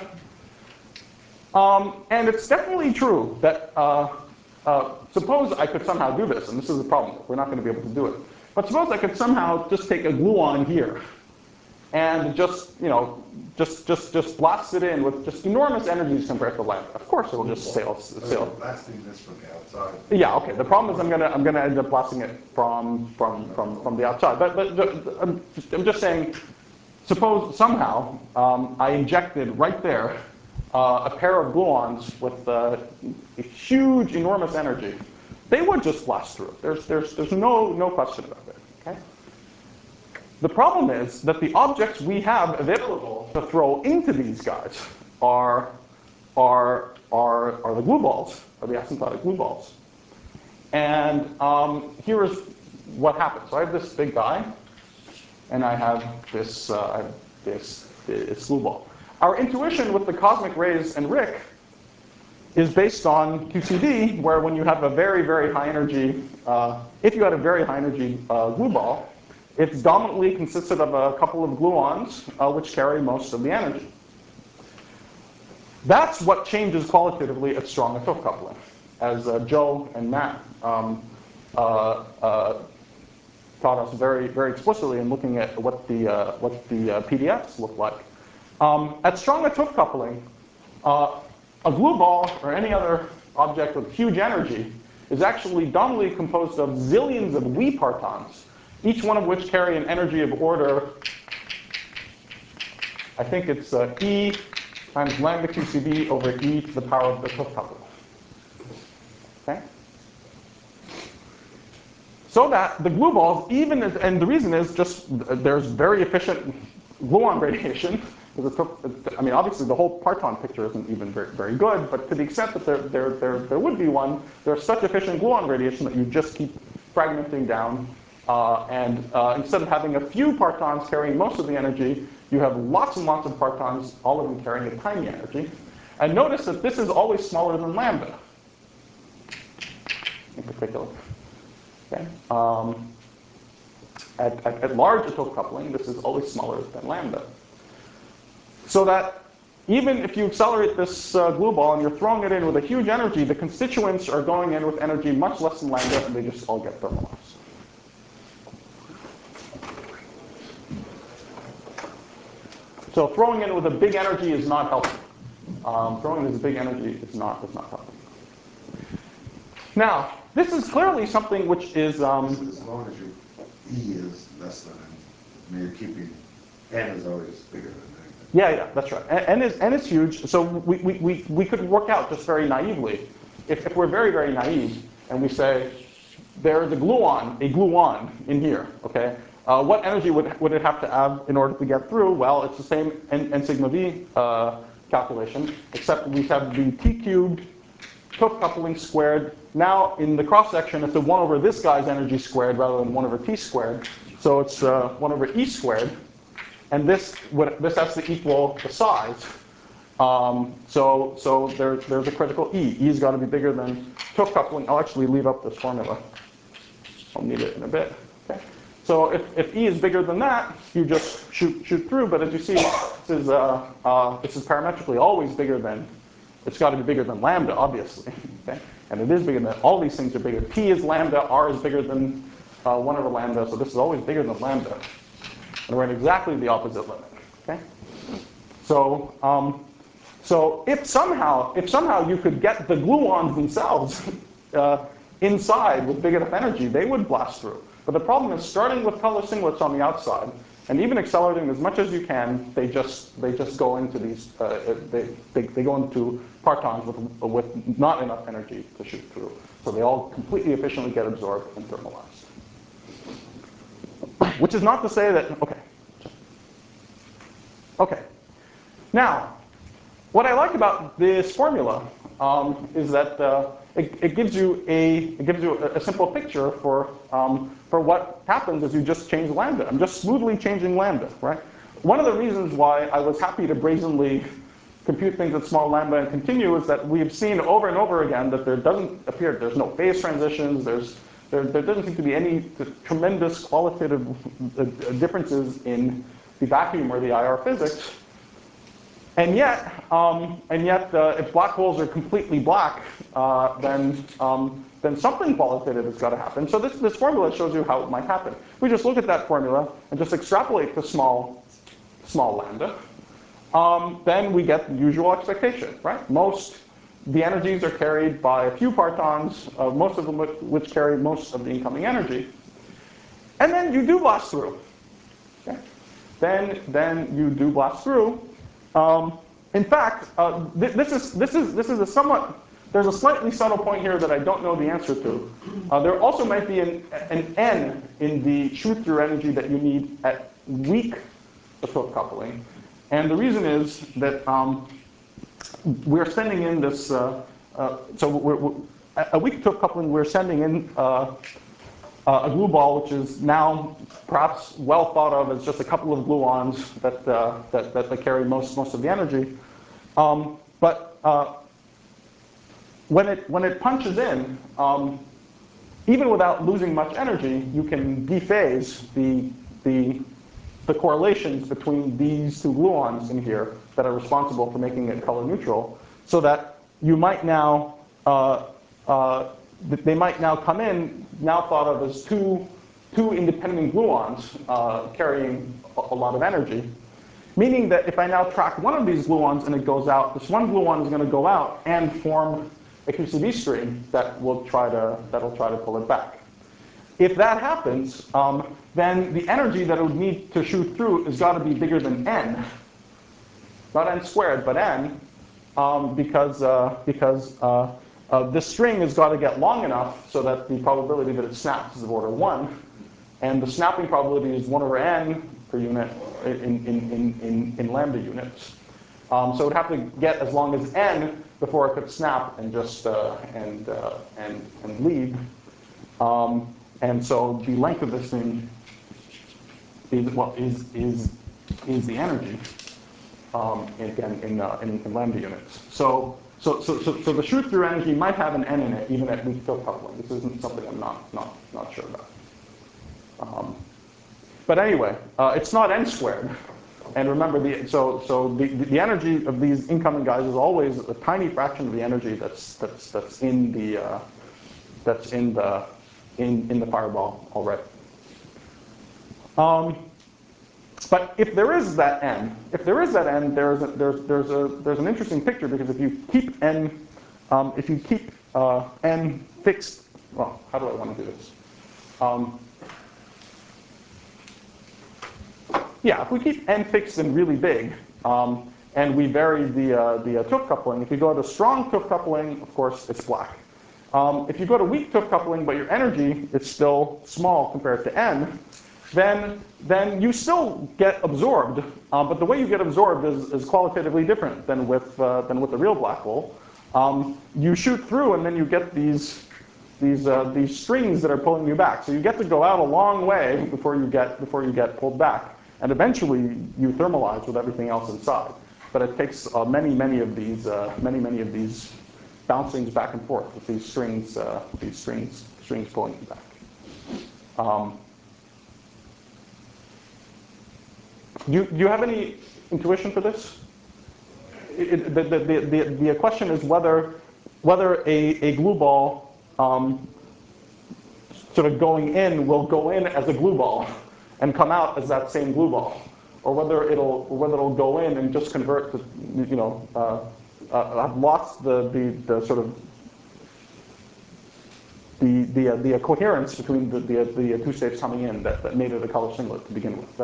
and it's definitely true that suppose I could somehow do this, and this is the problem. We're not going to be able to do it. But suppose I could somehow just take a gluon here and just blast it in with just enormous energies compared to lambda. Of course, it will just sail. Blasting this from the outside. Yeah. Okay. The problem is I'm gonna end up blasting it from the outside. But I'm just saying. Suppose somehow I injected right there a pair of gluons with a huge, enormous energy. They would just blast through. There's no question about it. Okay. The problem is that the objects we have available to throw into these guys are the glue balls, or the asymptotic glue balls. And here is what happens. So I have this big guy, and I have this glue ball. Our intuition with the cosmic rays and Rick is based on QCD, where when you have a very, very high energy, if you had a very high energy glue ball, it's dominantly consisted of a couple of gluons, which carry most of the energy. That's what changes qualitatively at strong atomic coupling, as Joe and Matt taught us very, very explicitly in looking at what the PDFs look like. At strong atomic coupling, a glue ball or any other object with huge energy is actually dominantly composed of zillions of wee partons, each one of which carry an energy of order, I think it's E times lambda QCD over E to the power of the atomic coupling. Okay? So that the glue balls, and the reason is just there's very efficient gluon radiation. I mean, obviously the whole parton picture isn't even very, very good, but to the extent that there would be one, there's such efficient gluon radiation that you just keep fragmenting down. And instead of having a few partons carrying most of the energy, you have lots and lots of partons, all of them carrying a tiny energy. And notice that this is always smaller than lambda, in particular. Okay? At large atomic coupling, this is always smaller than lambda. So that even if you accelerate this glue ball and you're throwing it in with a huge energy, the constituents are going in with energy much less than lambda, and they just all get thermalized. So throwing in with a big energy is not helpful. Throwing in with a big energy is not helpful. Now, this is clearly something which is... As long as your E is less than, I mean, you're keeping N is always bigger than that. Yeah, that's right. N is huge. So we could work out just very naively. If we're very, very naive, and we say, there's a gluon in here, okay? What energy would it have to have in order to get through? Well, it's the same n sigma v calculation, except we have the T cubed Tooth coupling squared. Now in the cross section, it's a 1 over this guy's energy squared rather than 1 over t squared. So it's 1 over e squared. And this has to equal the size. So there's a critical E. E's got to be bigger than tooth coupling. I'll actually leave up this formula. I'll need it in a bit. Okay. So if E is bigger than that, you just shoot through. But as you see, this is parametrically always bigger than. It's got to be bigger than lambda, obviously. Okay. And it is bigger than. All these things are bigger. T is lambda. R is bigger than 1 over lambda. So this is always bigger than lambda. And we're at exactly the opposite limit. Okay. So if somehow you could get the gluons themselves inside with big enough energy, they would blast through. But the problem is starting with color singlets on the outside, and even accelerating as much as you can, they just go into these they go into partons with not enough energy to shoot through. So they all completely efficiently get absorbed and thermalized. Which is not to say that okay. Now, what I like about this formula is that it gives you a simple picture for what happens as you just change lambda. I'm just smoothly changing lambda, right? One of the reasons why I was happy to brazenly compute things at small lambda and continue is that we've seen over and over again that there doesn't appear, there's no phase transitions, there doesn't seem to be any tremendous qualitative differences in the vacuum or the IR physics. And yet, if black holes are completely black, then something qualitative has got to happen. So this formula shows you how it might happen. We just look at that formula and just extrapolate the small lambda. Then we get the usual expectation, right? The energies are carried by a few partons, most of them which carry most of the incoming energy. And then you do blast through. Okay? Then you do blast through. In fact, this is a somewhat, there's a slightly subtle point here that I don't know the answer to. There also might be an N in the shoot-through energy that you need at weak tooth coupling. And the reason is that we're sending in this, a weak tooth coupling, we're sending in a glue ball, which is now perhaps well thought of as just a couple of gluons that carry most of the energy. But when it punches in, even without losing much energy, you can dephase the correlations between these two gluons in here that are responsible for making it color neutral, so that you might now they might now come in, now thought of as two independent gluons carrying a lot of energy. Meaning that if I now track one of these gluons and it goes out, this one gluon is going to go out and form a QCD stream that will try to pull it back. If that happens, then the energy that it would need to shoot through has got to be bigger than n, not n squared, but n, because this string has got to get long enough so that the probability that it snaps is of order 1, and the snapping probability is 1 over n per unit in lambda units. So it would have to get as long as n before it could snap and just and leave. And so the length of this thing is the energy again in lambda units. So the shoot-through energy might have an n in it even at weak tooth coupling. This isn't something I'm not sure about. But anyway, it's not n squared. And remember, the energy of these incoming guys is always a tiny fraction of the energy that's in the fireball already. But if there is that n, there's an interesting picture, because if you keep n fixed, well, how do I want to do this? Yeah, if we keep n fixed and really big, and we vary the tooth coupling, if you go to strong tooth coupling, of course, it's black. If you go to weak tooth coupling, but your energy is still small compared to n, then you still get absorbed. But the way you get absorbed is qualitatively different than with a real black hole. you shoot through and then you get these strings that are pulling you back. So you get to go out a long way before you get pulled back, and eventually you thermalize with everything else inside. But it takes many of these bouncings back and forth with these strings pulling you back. Do you have any intuition for this? The question is whether a glue ball sort of going in will go in as a glue ball and come out as that same glue ball, or whether it'll go in and just convert to, have lost the sort of the coherence between the two states coming in that made it a color singlet to begin with.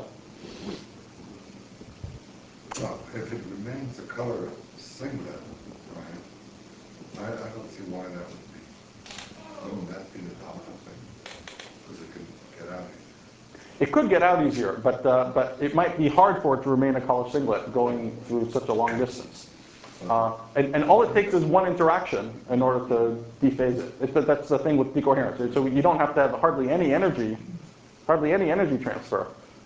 Well, if it remains a color singlet, right, I don't see why that would be. Wouldn't that be the dominant thing? Because it could get out easier. It could get out easier, but it might be hard for it to remain a color singlet going through such a long distance. And all it takes is one interaction in order to dephase it. That's the thing with decoherence. So you don't have to have hardly any energy transfer.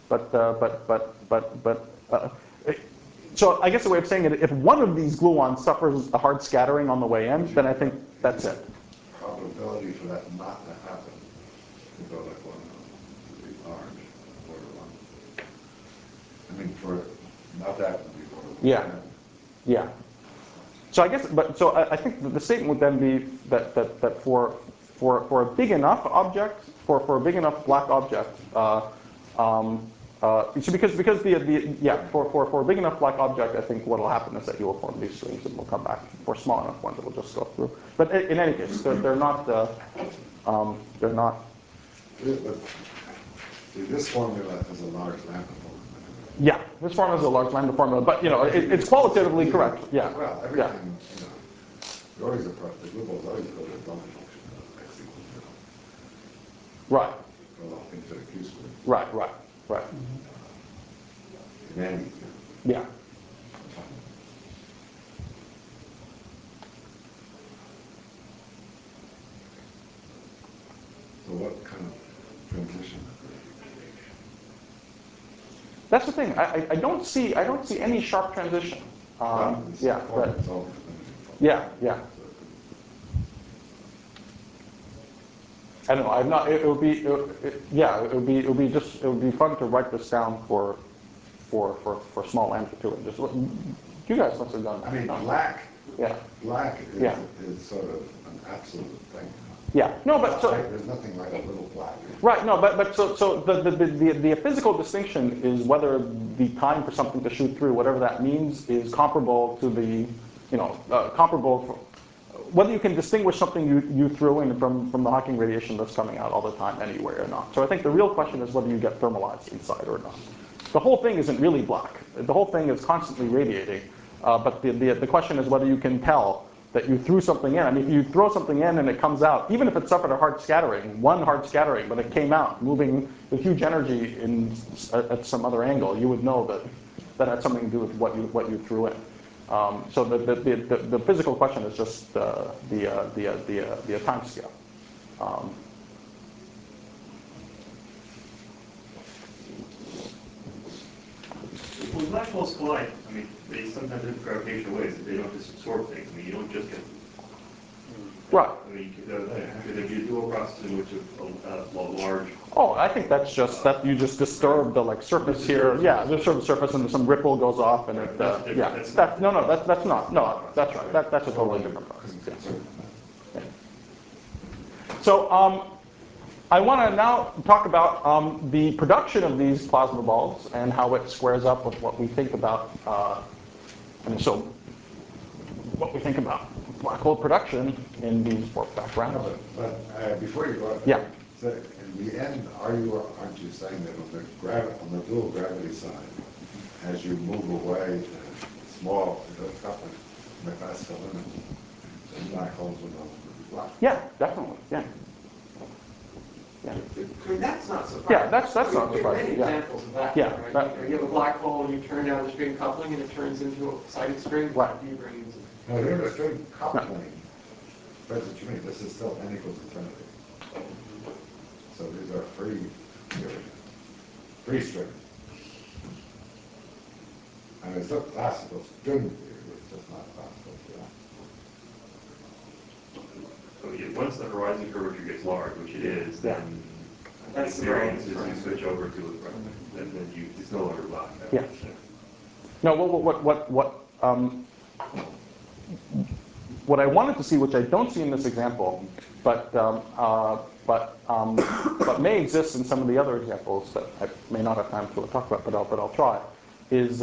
So I guess the way of saying it, if one of these gluons suffers a hard scattering on the way in, then I think that's it. Probability for that not to happen to go like one to be large, borderline. I mean, for it not to happen to be borderline. Yeah. So I guess, I think the statement would then be that for a big enough object, for a big enough black object, so because for a big enough black object, I think what will happen is that you will form these strings and will come back. For small enough ones, it will just go through. But in any case, they're not. They're not. Yeah, but see, this formula is a large lambda formula. Yeah, this formula is a large lambda formula, but it's qualitatively correct. Yeah. Well, everything, you always approach the glue balls always go to a double function of x equals 0. Right. Well, infinite q squared. Right. In any. Yeah. So what kind of transition? That's the thing. I don't see any sharp transition. Yeah. Right. Yeah. I don't know. I'm not. It would be fun to write this down for small lambda too. Just you guys must have done that. I mean, black. Yeah. Black is sort of an absolute thing. Yeah. No, but so there's nothing like a little black. Right. No, but so the physical distinction is whether the time for something to shoot through, whatever that means, is comparable to the whether you can distinguish something you threw in from the Hawking radiation that's coming out all the time anyway or not. So I think the real question is whether you get thermalized inside or not. The whole thing isn't really black. The whole thing is constantly radiating. But the question is whether you can tell that you threw something in. I mean, if you throw something in and it comes out, even if it suffered a hard scattering, one hard scattering, but it came out moving with huge energy at some other angle, you would know that had something to do with what you threw in. So the physical question is just the time scale. When black holes collide, I mean, they sometimes have gravitational waves. They don't just absorb things. I mean, you don't just get. Right. I mean, could there be a dual process in which a large. Oh, I think that's just that you just disturb the surface here. Yeah, disturb the surface and some ripple goes off and it. That's not. No, that's right. That's a totally different process. Yeah. So I want to now talk about the production of these plasma balls and how it squares up with what we think about. What we think about black hole production in these warp backgrounds. But before you go on, yeah. So in the end, aren't you saying that on the dual gravity side, as you move away to small, McMaster limit, the black holes will no longer be black? Yeah, definitely. Yeah. I mean, that's not surprising. Yeah, that's not surprising. There are many examples of that. Yeah. Right? You have a black hole and you turn down the string coupling and it turns into a sided string. Right. No, here the string coupling, depends what you mean, this is still n equals infinity. So these are free string. And it's not classical string theory, it's just not classical theory. So yeah, once the horizon curvature gets large, which it is, then the That's the experience is problem. you switch over to it, then it's no longer black. Yeah. No, what I wanted to see, which I don't see in this example, but may exist in some of the other examples that I may not have time to talk about, but I'll try, is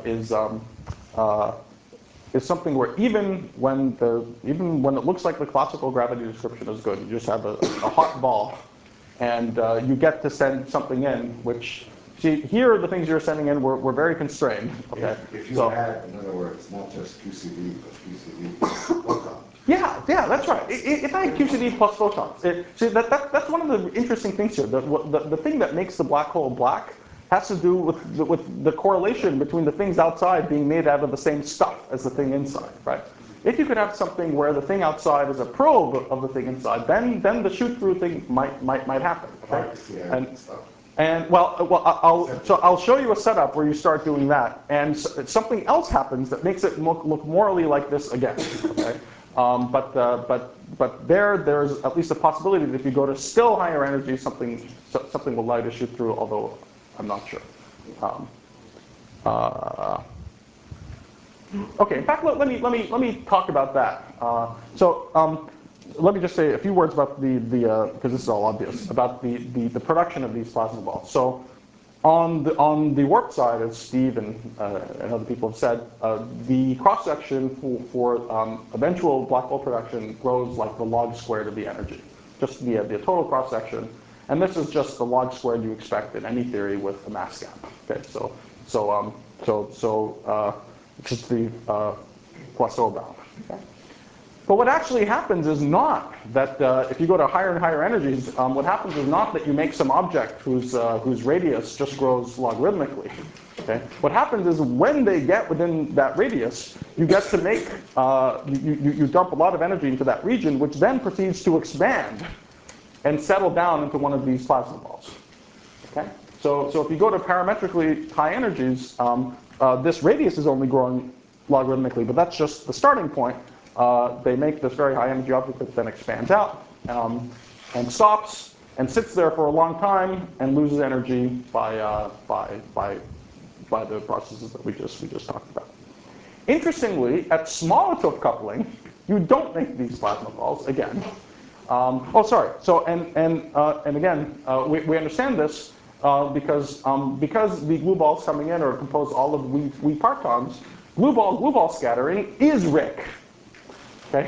something where even when it looks like the classical gravity description is good, you just have a hot ball, and you get to send something in, which, see, here the things you're sending in were very constrained. Okay. If you had, in other words, not just QCD, but QCD plus photon. Yeah, that's right. If I had QCD plus photons, see, that's one of the interesting things here. The thing that makes the black hole black has to do with the correlation between the things outside being made out of the same stuff as the thing inside, right? If you could have something where the thing outside is a probe of the thing inside, then the shoot-through thing might happen. Okay? And I'll show you a setup where you start doing that, and something else happens that makes it look morally like this again. Okay? But there's at least a possibility that if you go to still higher energy, something will allow you to shoot through, although I'm not sure. Okay, in fact, let me talk about that. Let me just say a few words about because this is all obvious, about the production of these plasma balls. So on the warp side, as Steve and other people have said, the cross section for eventual black hole production grows like the log squared of the energy, just the total cross section. And this is just the log squared you expect in any theory with a mass gap. Okay, so it's just the Poisson bound. Okay? But what actually happens is not that if you go to higher and higher energies, what happens is not that you make some object whose radius just grows logarithmically. Okay? What happens is when they get within that radius, you get to make you dump a lot of energy into that region, which then proceeds to expand and settle down into one of these plasma balls. Okay? So if you go to parametrically high energies, this radius is only growing logarithmically, but that's just the starting point. They make this very high energy object that then expands out and stops and sits there for a long time and loses energy by the processes that we just talked about. Interestingly, at small atomic coupling, you don't make these plasma balls again. So again, we understand this because the glue balls coming in are composed all of weak partons. Glue ball scattering is RHIC. Okay,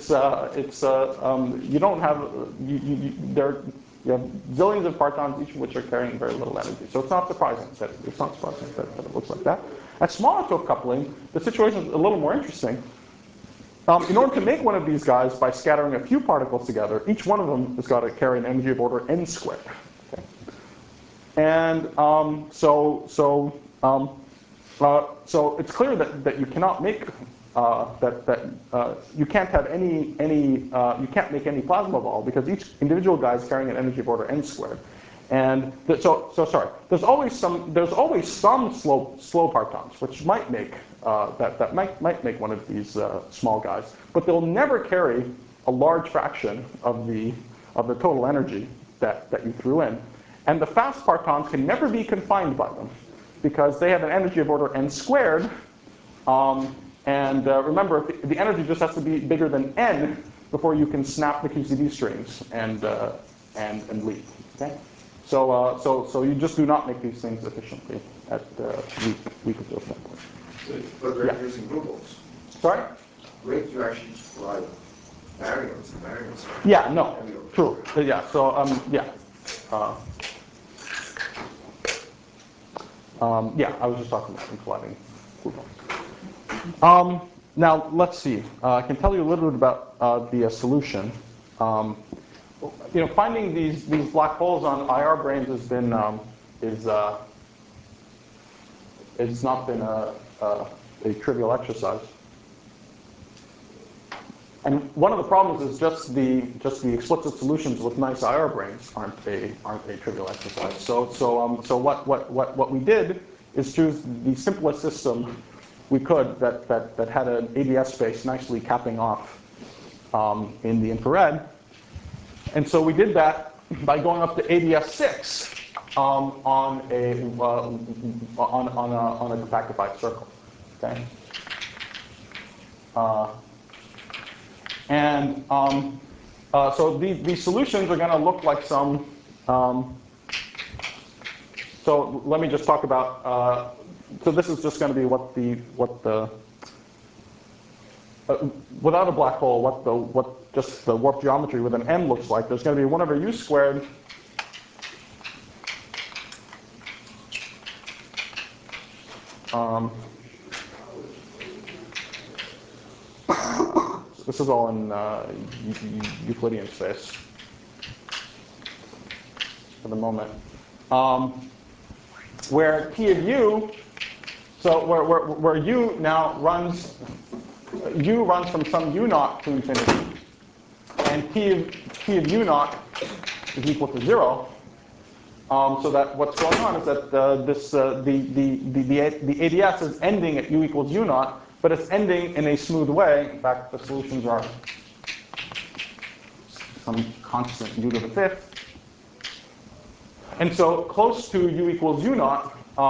you don't have you have zillions of partons, each of which are carrying very little energy. So it's not surprising that it looks like that. At small atomic coupling, the situation is a little more interesting. In order to make one of these guys by scattering a few particles together, each one of them has got to carry an energy of order n squared. Okay? And so it's clear that you cannot make you can't have you can't make any plasma ball because each individual guy is carrying an energy of order n squared. And sorry. There's always some slow partons which might make might make one of these small guys, but they'll never carry a large fraction of the total energy that you threw in. And the fast partons can never be confined by them because they have an energy of order n squared. Remember, the energy just has to be bigger than n before you can snap the QCD strings and leave. Okay. So you just do not make these things efficiently at weak of those samples. But they're using glue balls. Sorry? Wait, you actually provide baryons. Yeah, no, true. Yeah, so yeah. I was just talking about colliding glue balls. Now let's see. I can tell you a little bit about the solution. Finding these black holes on IR brains has been it's not been a trivial exercise. And one of the problems is just the explicit solutions with nice IR brains aren't a trivial exercise. So what we did is choose the simplest system we could that had an ADS space nicely capping off in the infrared. And so we did that by going up to ADS6 on a compactified circle. Okay. So these solutions are going to look like some. So let me just talk about. So this is just going to be what the without a black hole, what just the warp geometry with an M looks like. There's going to be 1 over u squared this is all in Euclidean space for the moment. Where T of u, so where u now runs, u runs from some u naught to infinity, and T of u naught is equal to 0. So that what's going on is that the ADS is ending at u equals u naught, but it's ending in a smooth way. In fact, the solutions are some constant u to the 5th. And so close to u equals u naught,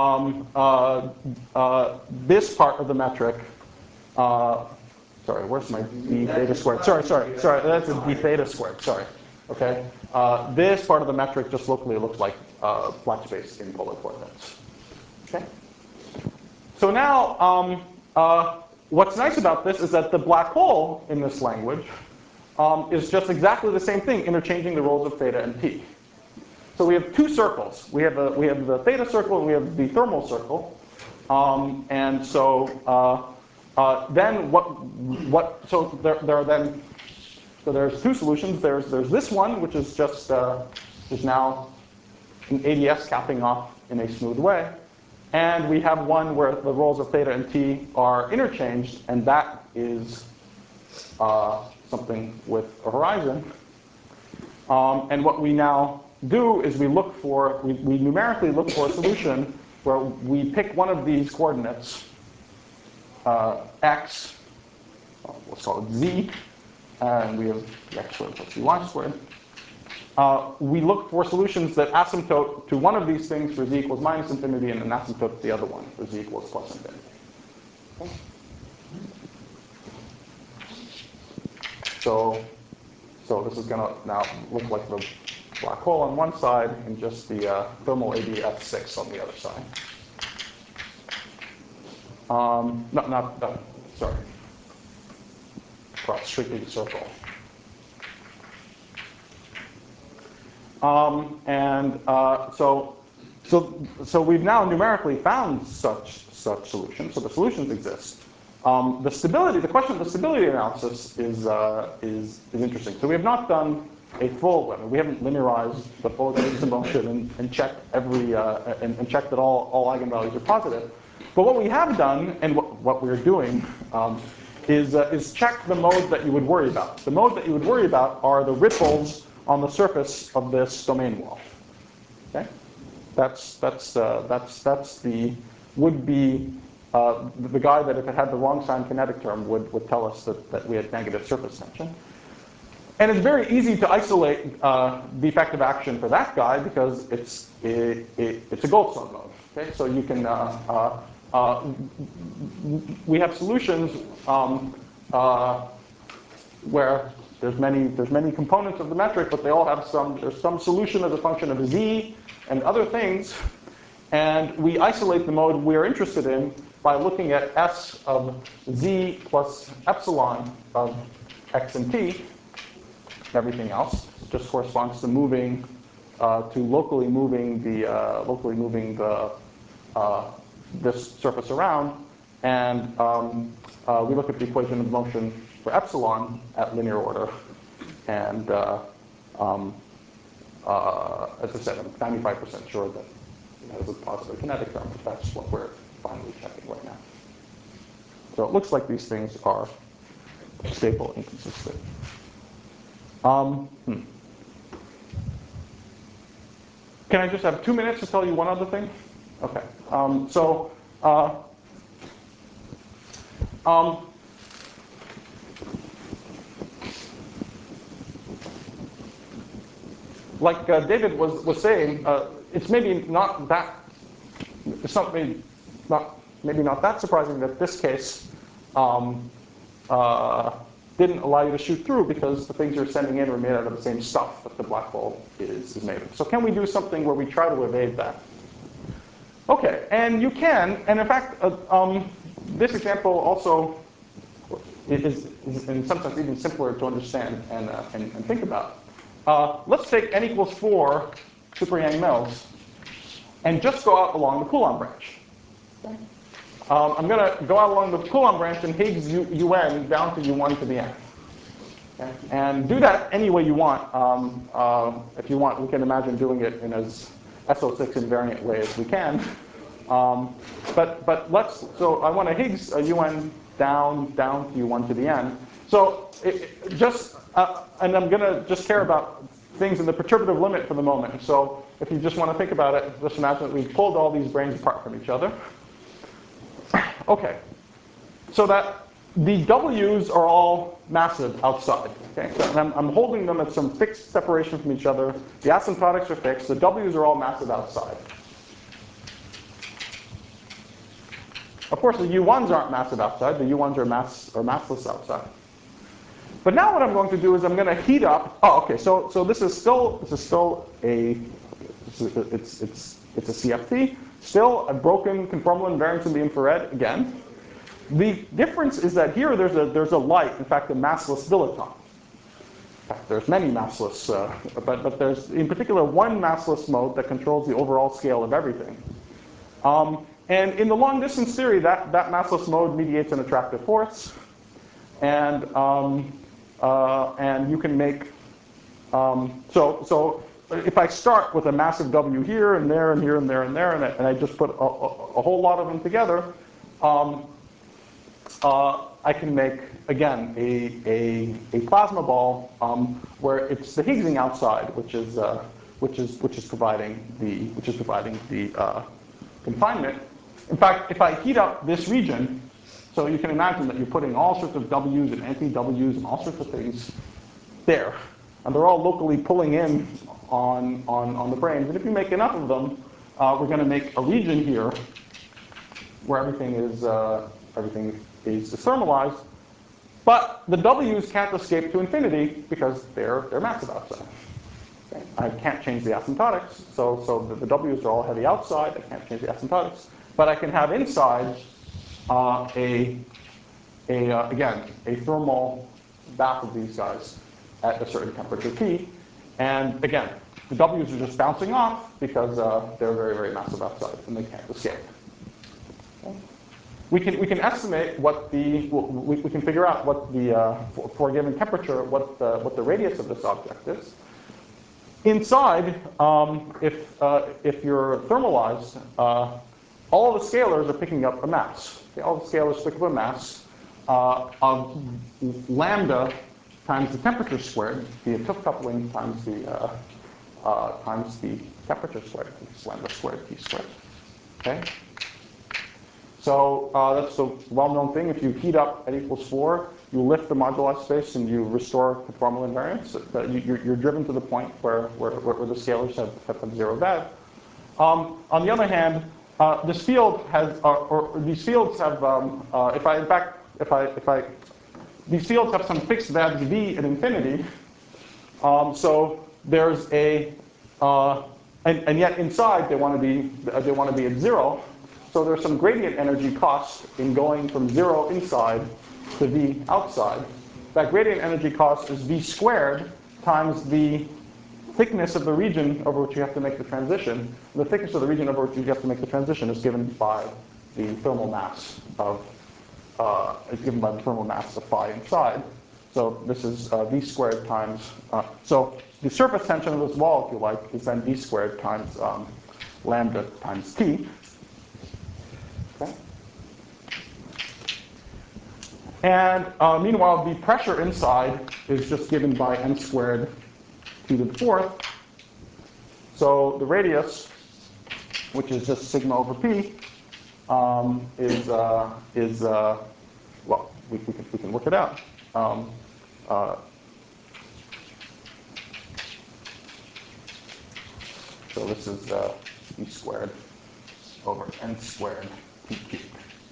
this part of the metric, sorry, where's my d theta squared? Sorry, that's a d theta squared, sorry. Okay, this part of the metric just locally looks like flat space in polar coordinates. Okay. So now, what's nice about this is that the black hole in this language is just exactly the same thing, interchanging the roles of theta and t. So we have 2 circles. We have the theta circle and we have the thermal circle. And so then so there are then. So there's 2 solutions. There's this one, which is just is now an ADS capping off in a smooth way, and we have one where the roles of theta and t are interchanged, and that is something with a horizon. And what we now do is we numerically look for a solution where we pick one of these coordinates, x, let's call it z. And we have the x squared plus y squared. We look for solutions that asymptote to one of these things for z equals minus infinity and an asymptote to the other one for z equals plus infinity. Okay. So this is going to now look like the black hole on one side and just the thermal ADS6 on the other side. Sorry. Across strictly the circle. So we've now numerically found such solutions. So the solutions exist. The question of the stability analysis is interesting. So we have not done a full limit. We haven't linearized the full Gaussian motion and checked and checked that all eigenvalues are positive. But what we have done and what we're doing is check the mode that you would worry about. The mode that you would worry about are the ripples on the surface of this domain wall. Okay, that's the would be the guy that if it had the wrong sign kinetic term would tell us that we had negative surface tension. And it's very easy to isolate the effective action for that guy because it's a Goldstone mode. Okay, so you can we have solutions where there's many components of the metric, but they all have there's some solution as a function of z and other things, and we isolate the mode we're interested in by looking at S of z plus epsilon of x and t. Everything else just corresponds to moving locally moving this surface around, and we look at the equation of motion for epsilon at linear order, and as I said, I'm 95% sure that it has a positive kinetic term, but that's what we're finally checking right now. So it looks like these things are stable, inconsistent. Can I just have 2 minutes to tell you one other thing? Okay. Like David was saying, it's maybe not that. It's not maybe not that surprising that this case didn't allow you to shoot through because the things you're sending in are made out of the same stuff that the black hole is made of. So can we do something where we try to evade that? Okay, and you can. And in fact, this example also is in some sense even simpler to understand and think about. Let's take n equals 4 super-Yang mills and just go out along the Coulomb branch. I'm going to go out along the Coulomb branch and Higgs UN down to U1 to the n. Okay? And do that any way you want. If you want, we can imagine doing it in as SO6 invariant way as we can. But so I want a Higgs UN down to U1 to the n. So and I'm going to just care about things in the perturbative limit for the moment. So if you just want to think about it, just imagine that we've pulled all these branes apart from each other. Okay, so that the W's are all massive outside. Okay, so I'm holding them at some fixed separation from each other. The asymptotics are fixed. The W's are all massive outside. Of course, the U1s aren't massive outside. The U1s are massless outside. But now what I'm going to do is I'm going to heat up. Oh, okay. So this is still a CFT. Still a broken conformal invariance in the infrared again. The difference is that here there's a light, in fact, a massless dilaton. In fact, there's many massless, but there's in particular one massless mode that controls the overall scale of everything. And in the long distance theory, that massless mode mediates an attractive force, and you can make so. If I start with a massive W here and there and here and there and there, and I just put a whole lot of them together, I can make again a plasma ball where it's the Higgsing outside, which is providing the confinement. In fact, if I heat up this region, so you can imagine that you're putting all sorts of W's and anti-W's and all sorts of things there, and they're all locally pulling in on the branes. And if you make enough of them, we're going to make a region here where everything is thermalized. But the W's can't escape to infinity because they're massive outside. Okay? I can't change the asymptotics, so the W's are all heavy outside. I can't change the asymptotics, but I can have inside again a thermal bath of these guys at a certain temperature T. And again, the W's are just bouncing off because they're very, very massive outside and they can't escape. Okay. We can estimate what we can figure out what the for a given temperature what the radius of this object is. Inside, if you're thermalized, all the scalars are picking up a mass. Okay, all the scalars pick up a mass of lambda times the temperature squared, the Tooth coupling times the temperature squared. It's lambda squared T squared. Okay. So that's the well-known thing. If you heat up at equals 4, you lift the moduli space and you restore conformal invariance. You're driven to the point where the scalars have 0 value. On the other hand, this field has, or these fields have, these fields have some fixed values v at infinity. So there's and yet inside they want to be at 0. So there's some gradient energy cost in going from 0 inside to v outside. That gradient energy cost is v squared times the thickness of the region over which you have to make the transition. The thickness of the region over which you have to make the transition is given by the thermal mass of phi inside. So this is v squared times. So the surface tension of this wall, if you like, is then v squared times lambda times t. Okay. And meanwhile, the pressure inside is just given by n squared to the fourth. So the radius, which is just sigma over p, is well, we can work it out. So this is e squared over n squared p cubed.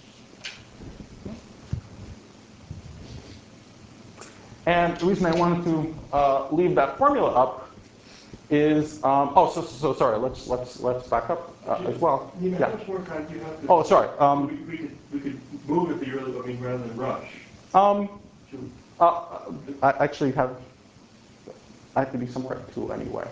And the reason I wanted to leave that formula up is so sorry. Let's back up as well. Yeah. Yeah. How much more time do you have? Oh, sorry. We could move if you really, I mean, rather than rush. I actually have to be somewhere at 2 anyway.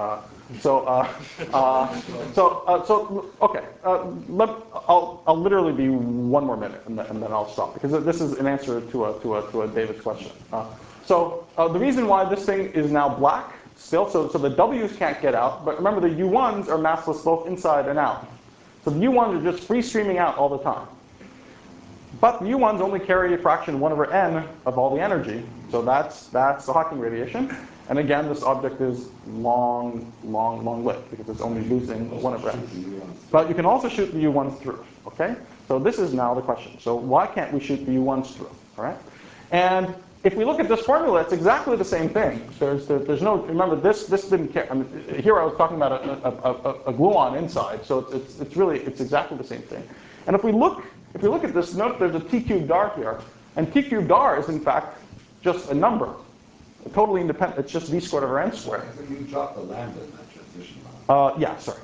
Okay. I'll literally be 1 more minute and then I'll stop because this is an answer to a David's question. The reason why this thing is now black still, so the W's can't get out, but remember the U1s are massless both inside and out. So the U1s are just free streaming out all the time. But the U1s only carry a fraction 1 over n of all the energy. So that's the Hawking radiation. And again, this object is long lived because it's only losing 1 over n. But you can also shoot the U1s through. Okay? So this is now the question. So why can't we shoot the U1s through? All right? And if we look at this formula, it's exactly the same thing. There's no, remember this didn't care. I mean, here I was talking about a gluon inside, so it's exactly the same thing. And if we look at this, note there's a t cubed r here, and t cubed r is in fact just a number, totally independent. It's just v squared over n squared. So you dropped the lambda in that transition line. Yeah, sorry.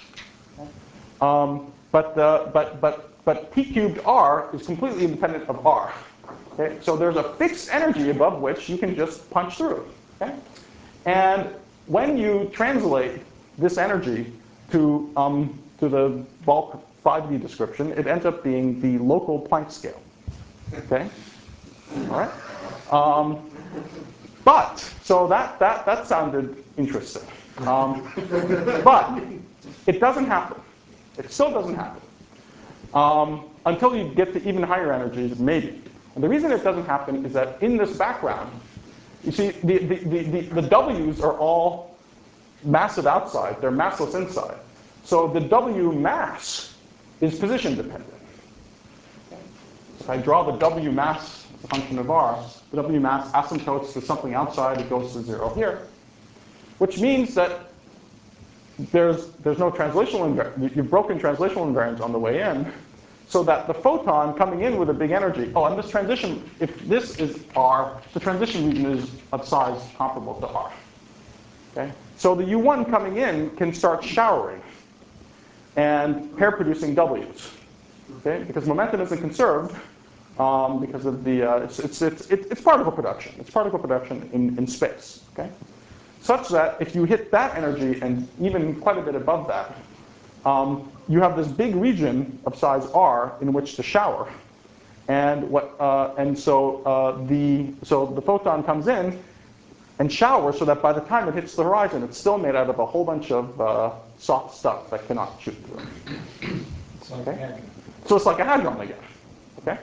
But t cubed r is completely independent of r. Okay? So there's a fixed energy above which you can just punch through. Okay? And when you translate this energy to the bulk 5D description, it ends up being the local Planck scale. Okay? All right? But so that sounded interesting. But it doesn't happen. It still doesn't happen. Until you get to even higher energies, maybe. And the reason it doesn't happen is that in this background, you see, the W's are all massive outside. They're massless inside. So the W mass is position dependent. If I draw the W mass as a function of r, the W mass asymptotes to something outside. It goes to 0 here, which means that there's no translational invariance. You've broken translational invariance on the way in, so that the photon coming in with a big energy, and this transition, if this is r, the transition region is of size comparable to r. Okay? So the U1 coming in can start showering and pair-producing W's. Okay? Because momentum isn't conserved because of the, it's particle production. It's particle production in space. Okay? Such that if you hit that energy and even quite a bit above that, you have this big region of size r in which to shower, and so the photon comes in and showers so that by the time it hits the horizon, it's still made out of a whole bunch of soft stuff that cannot shoot through. Okay? So it's like a hadron again. Okay?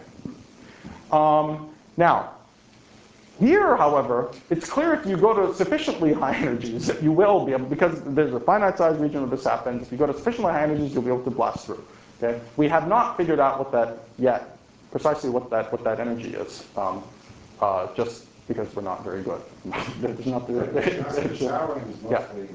Now, here, however, it's clear if you go to sufficiently high energies that you will be able, because there's a finite size region where this happens, if you go to sufficiently high energies, you'll be able to blast through. Okay? We have not figured out what that yet, precisely what that energy is, just because we're not very good. There's not the Showering is mostly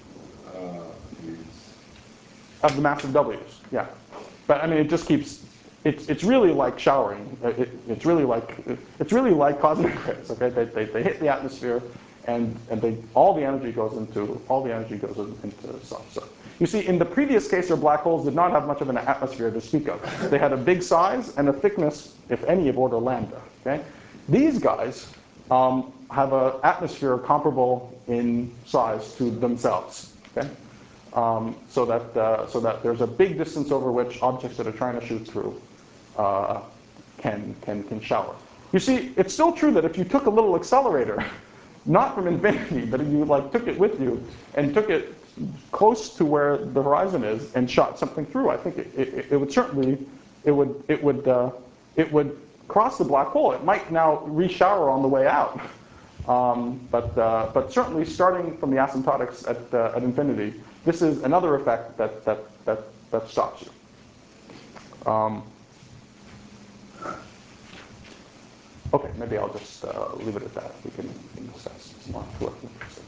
of the massive W's, yeah. But I mean, it just keeps. It's really like showering. It's really like cosmic rays. Okay, they hit the atmosphere, and all the energy goes into stuff. So you see, in the previous case, your black holes did not have much of an atmosphere to speak of. They had a big size and a thickness, if any, of order lambda. Okay, these guys have an atmosphere comparable in size to themselves. Okay. So that there's a big distance over which objects that are trying to shoot through can shower. You see, it's still true that if you took a little accelerator, not from infinity, but if you took it with you and took it close to where the horizon is and shot something through, I think it would certainly it would cross the black hole, it might now re-shower on the way out. But certainly starting from the asymptotics at infinity, this is another effect that stops you. Okay, maybe I'll just leave it at that. We can discuss some more.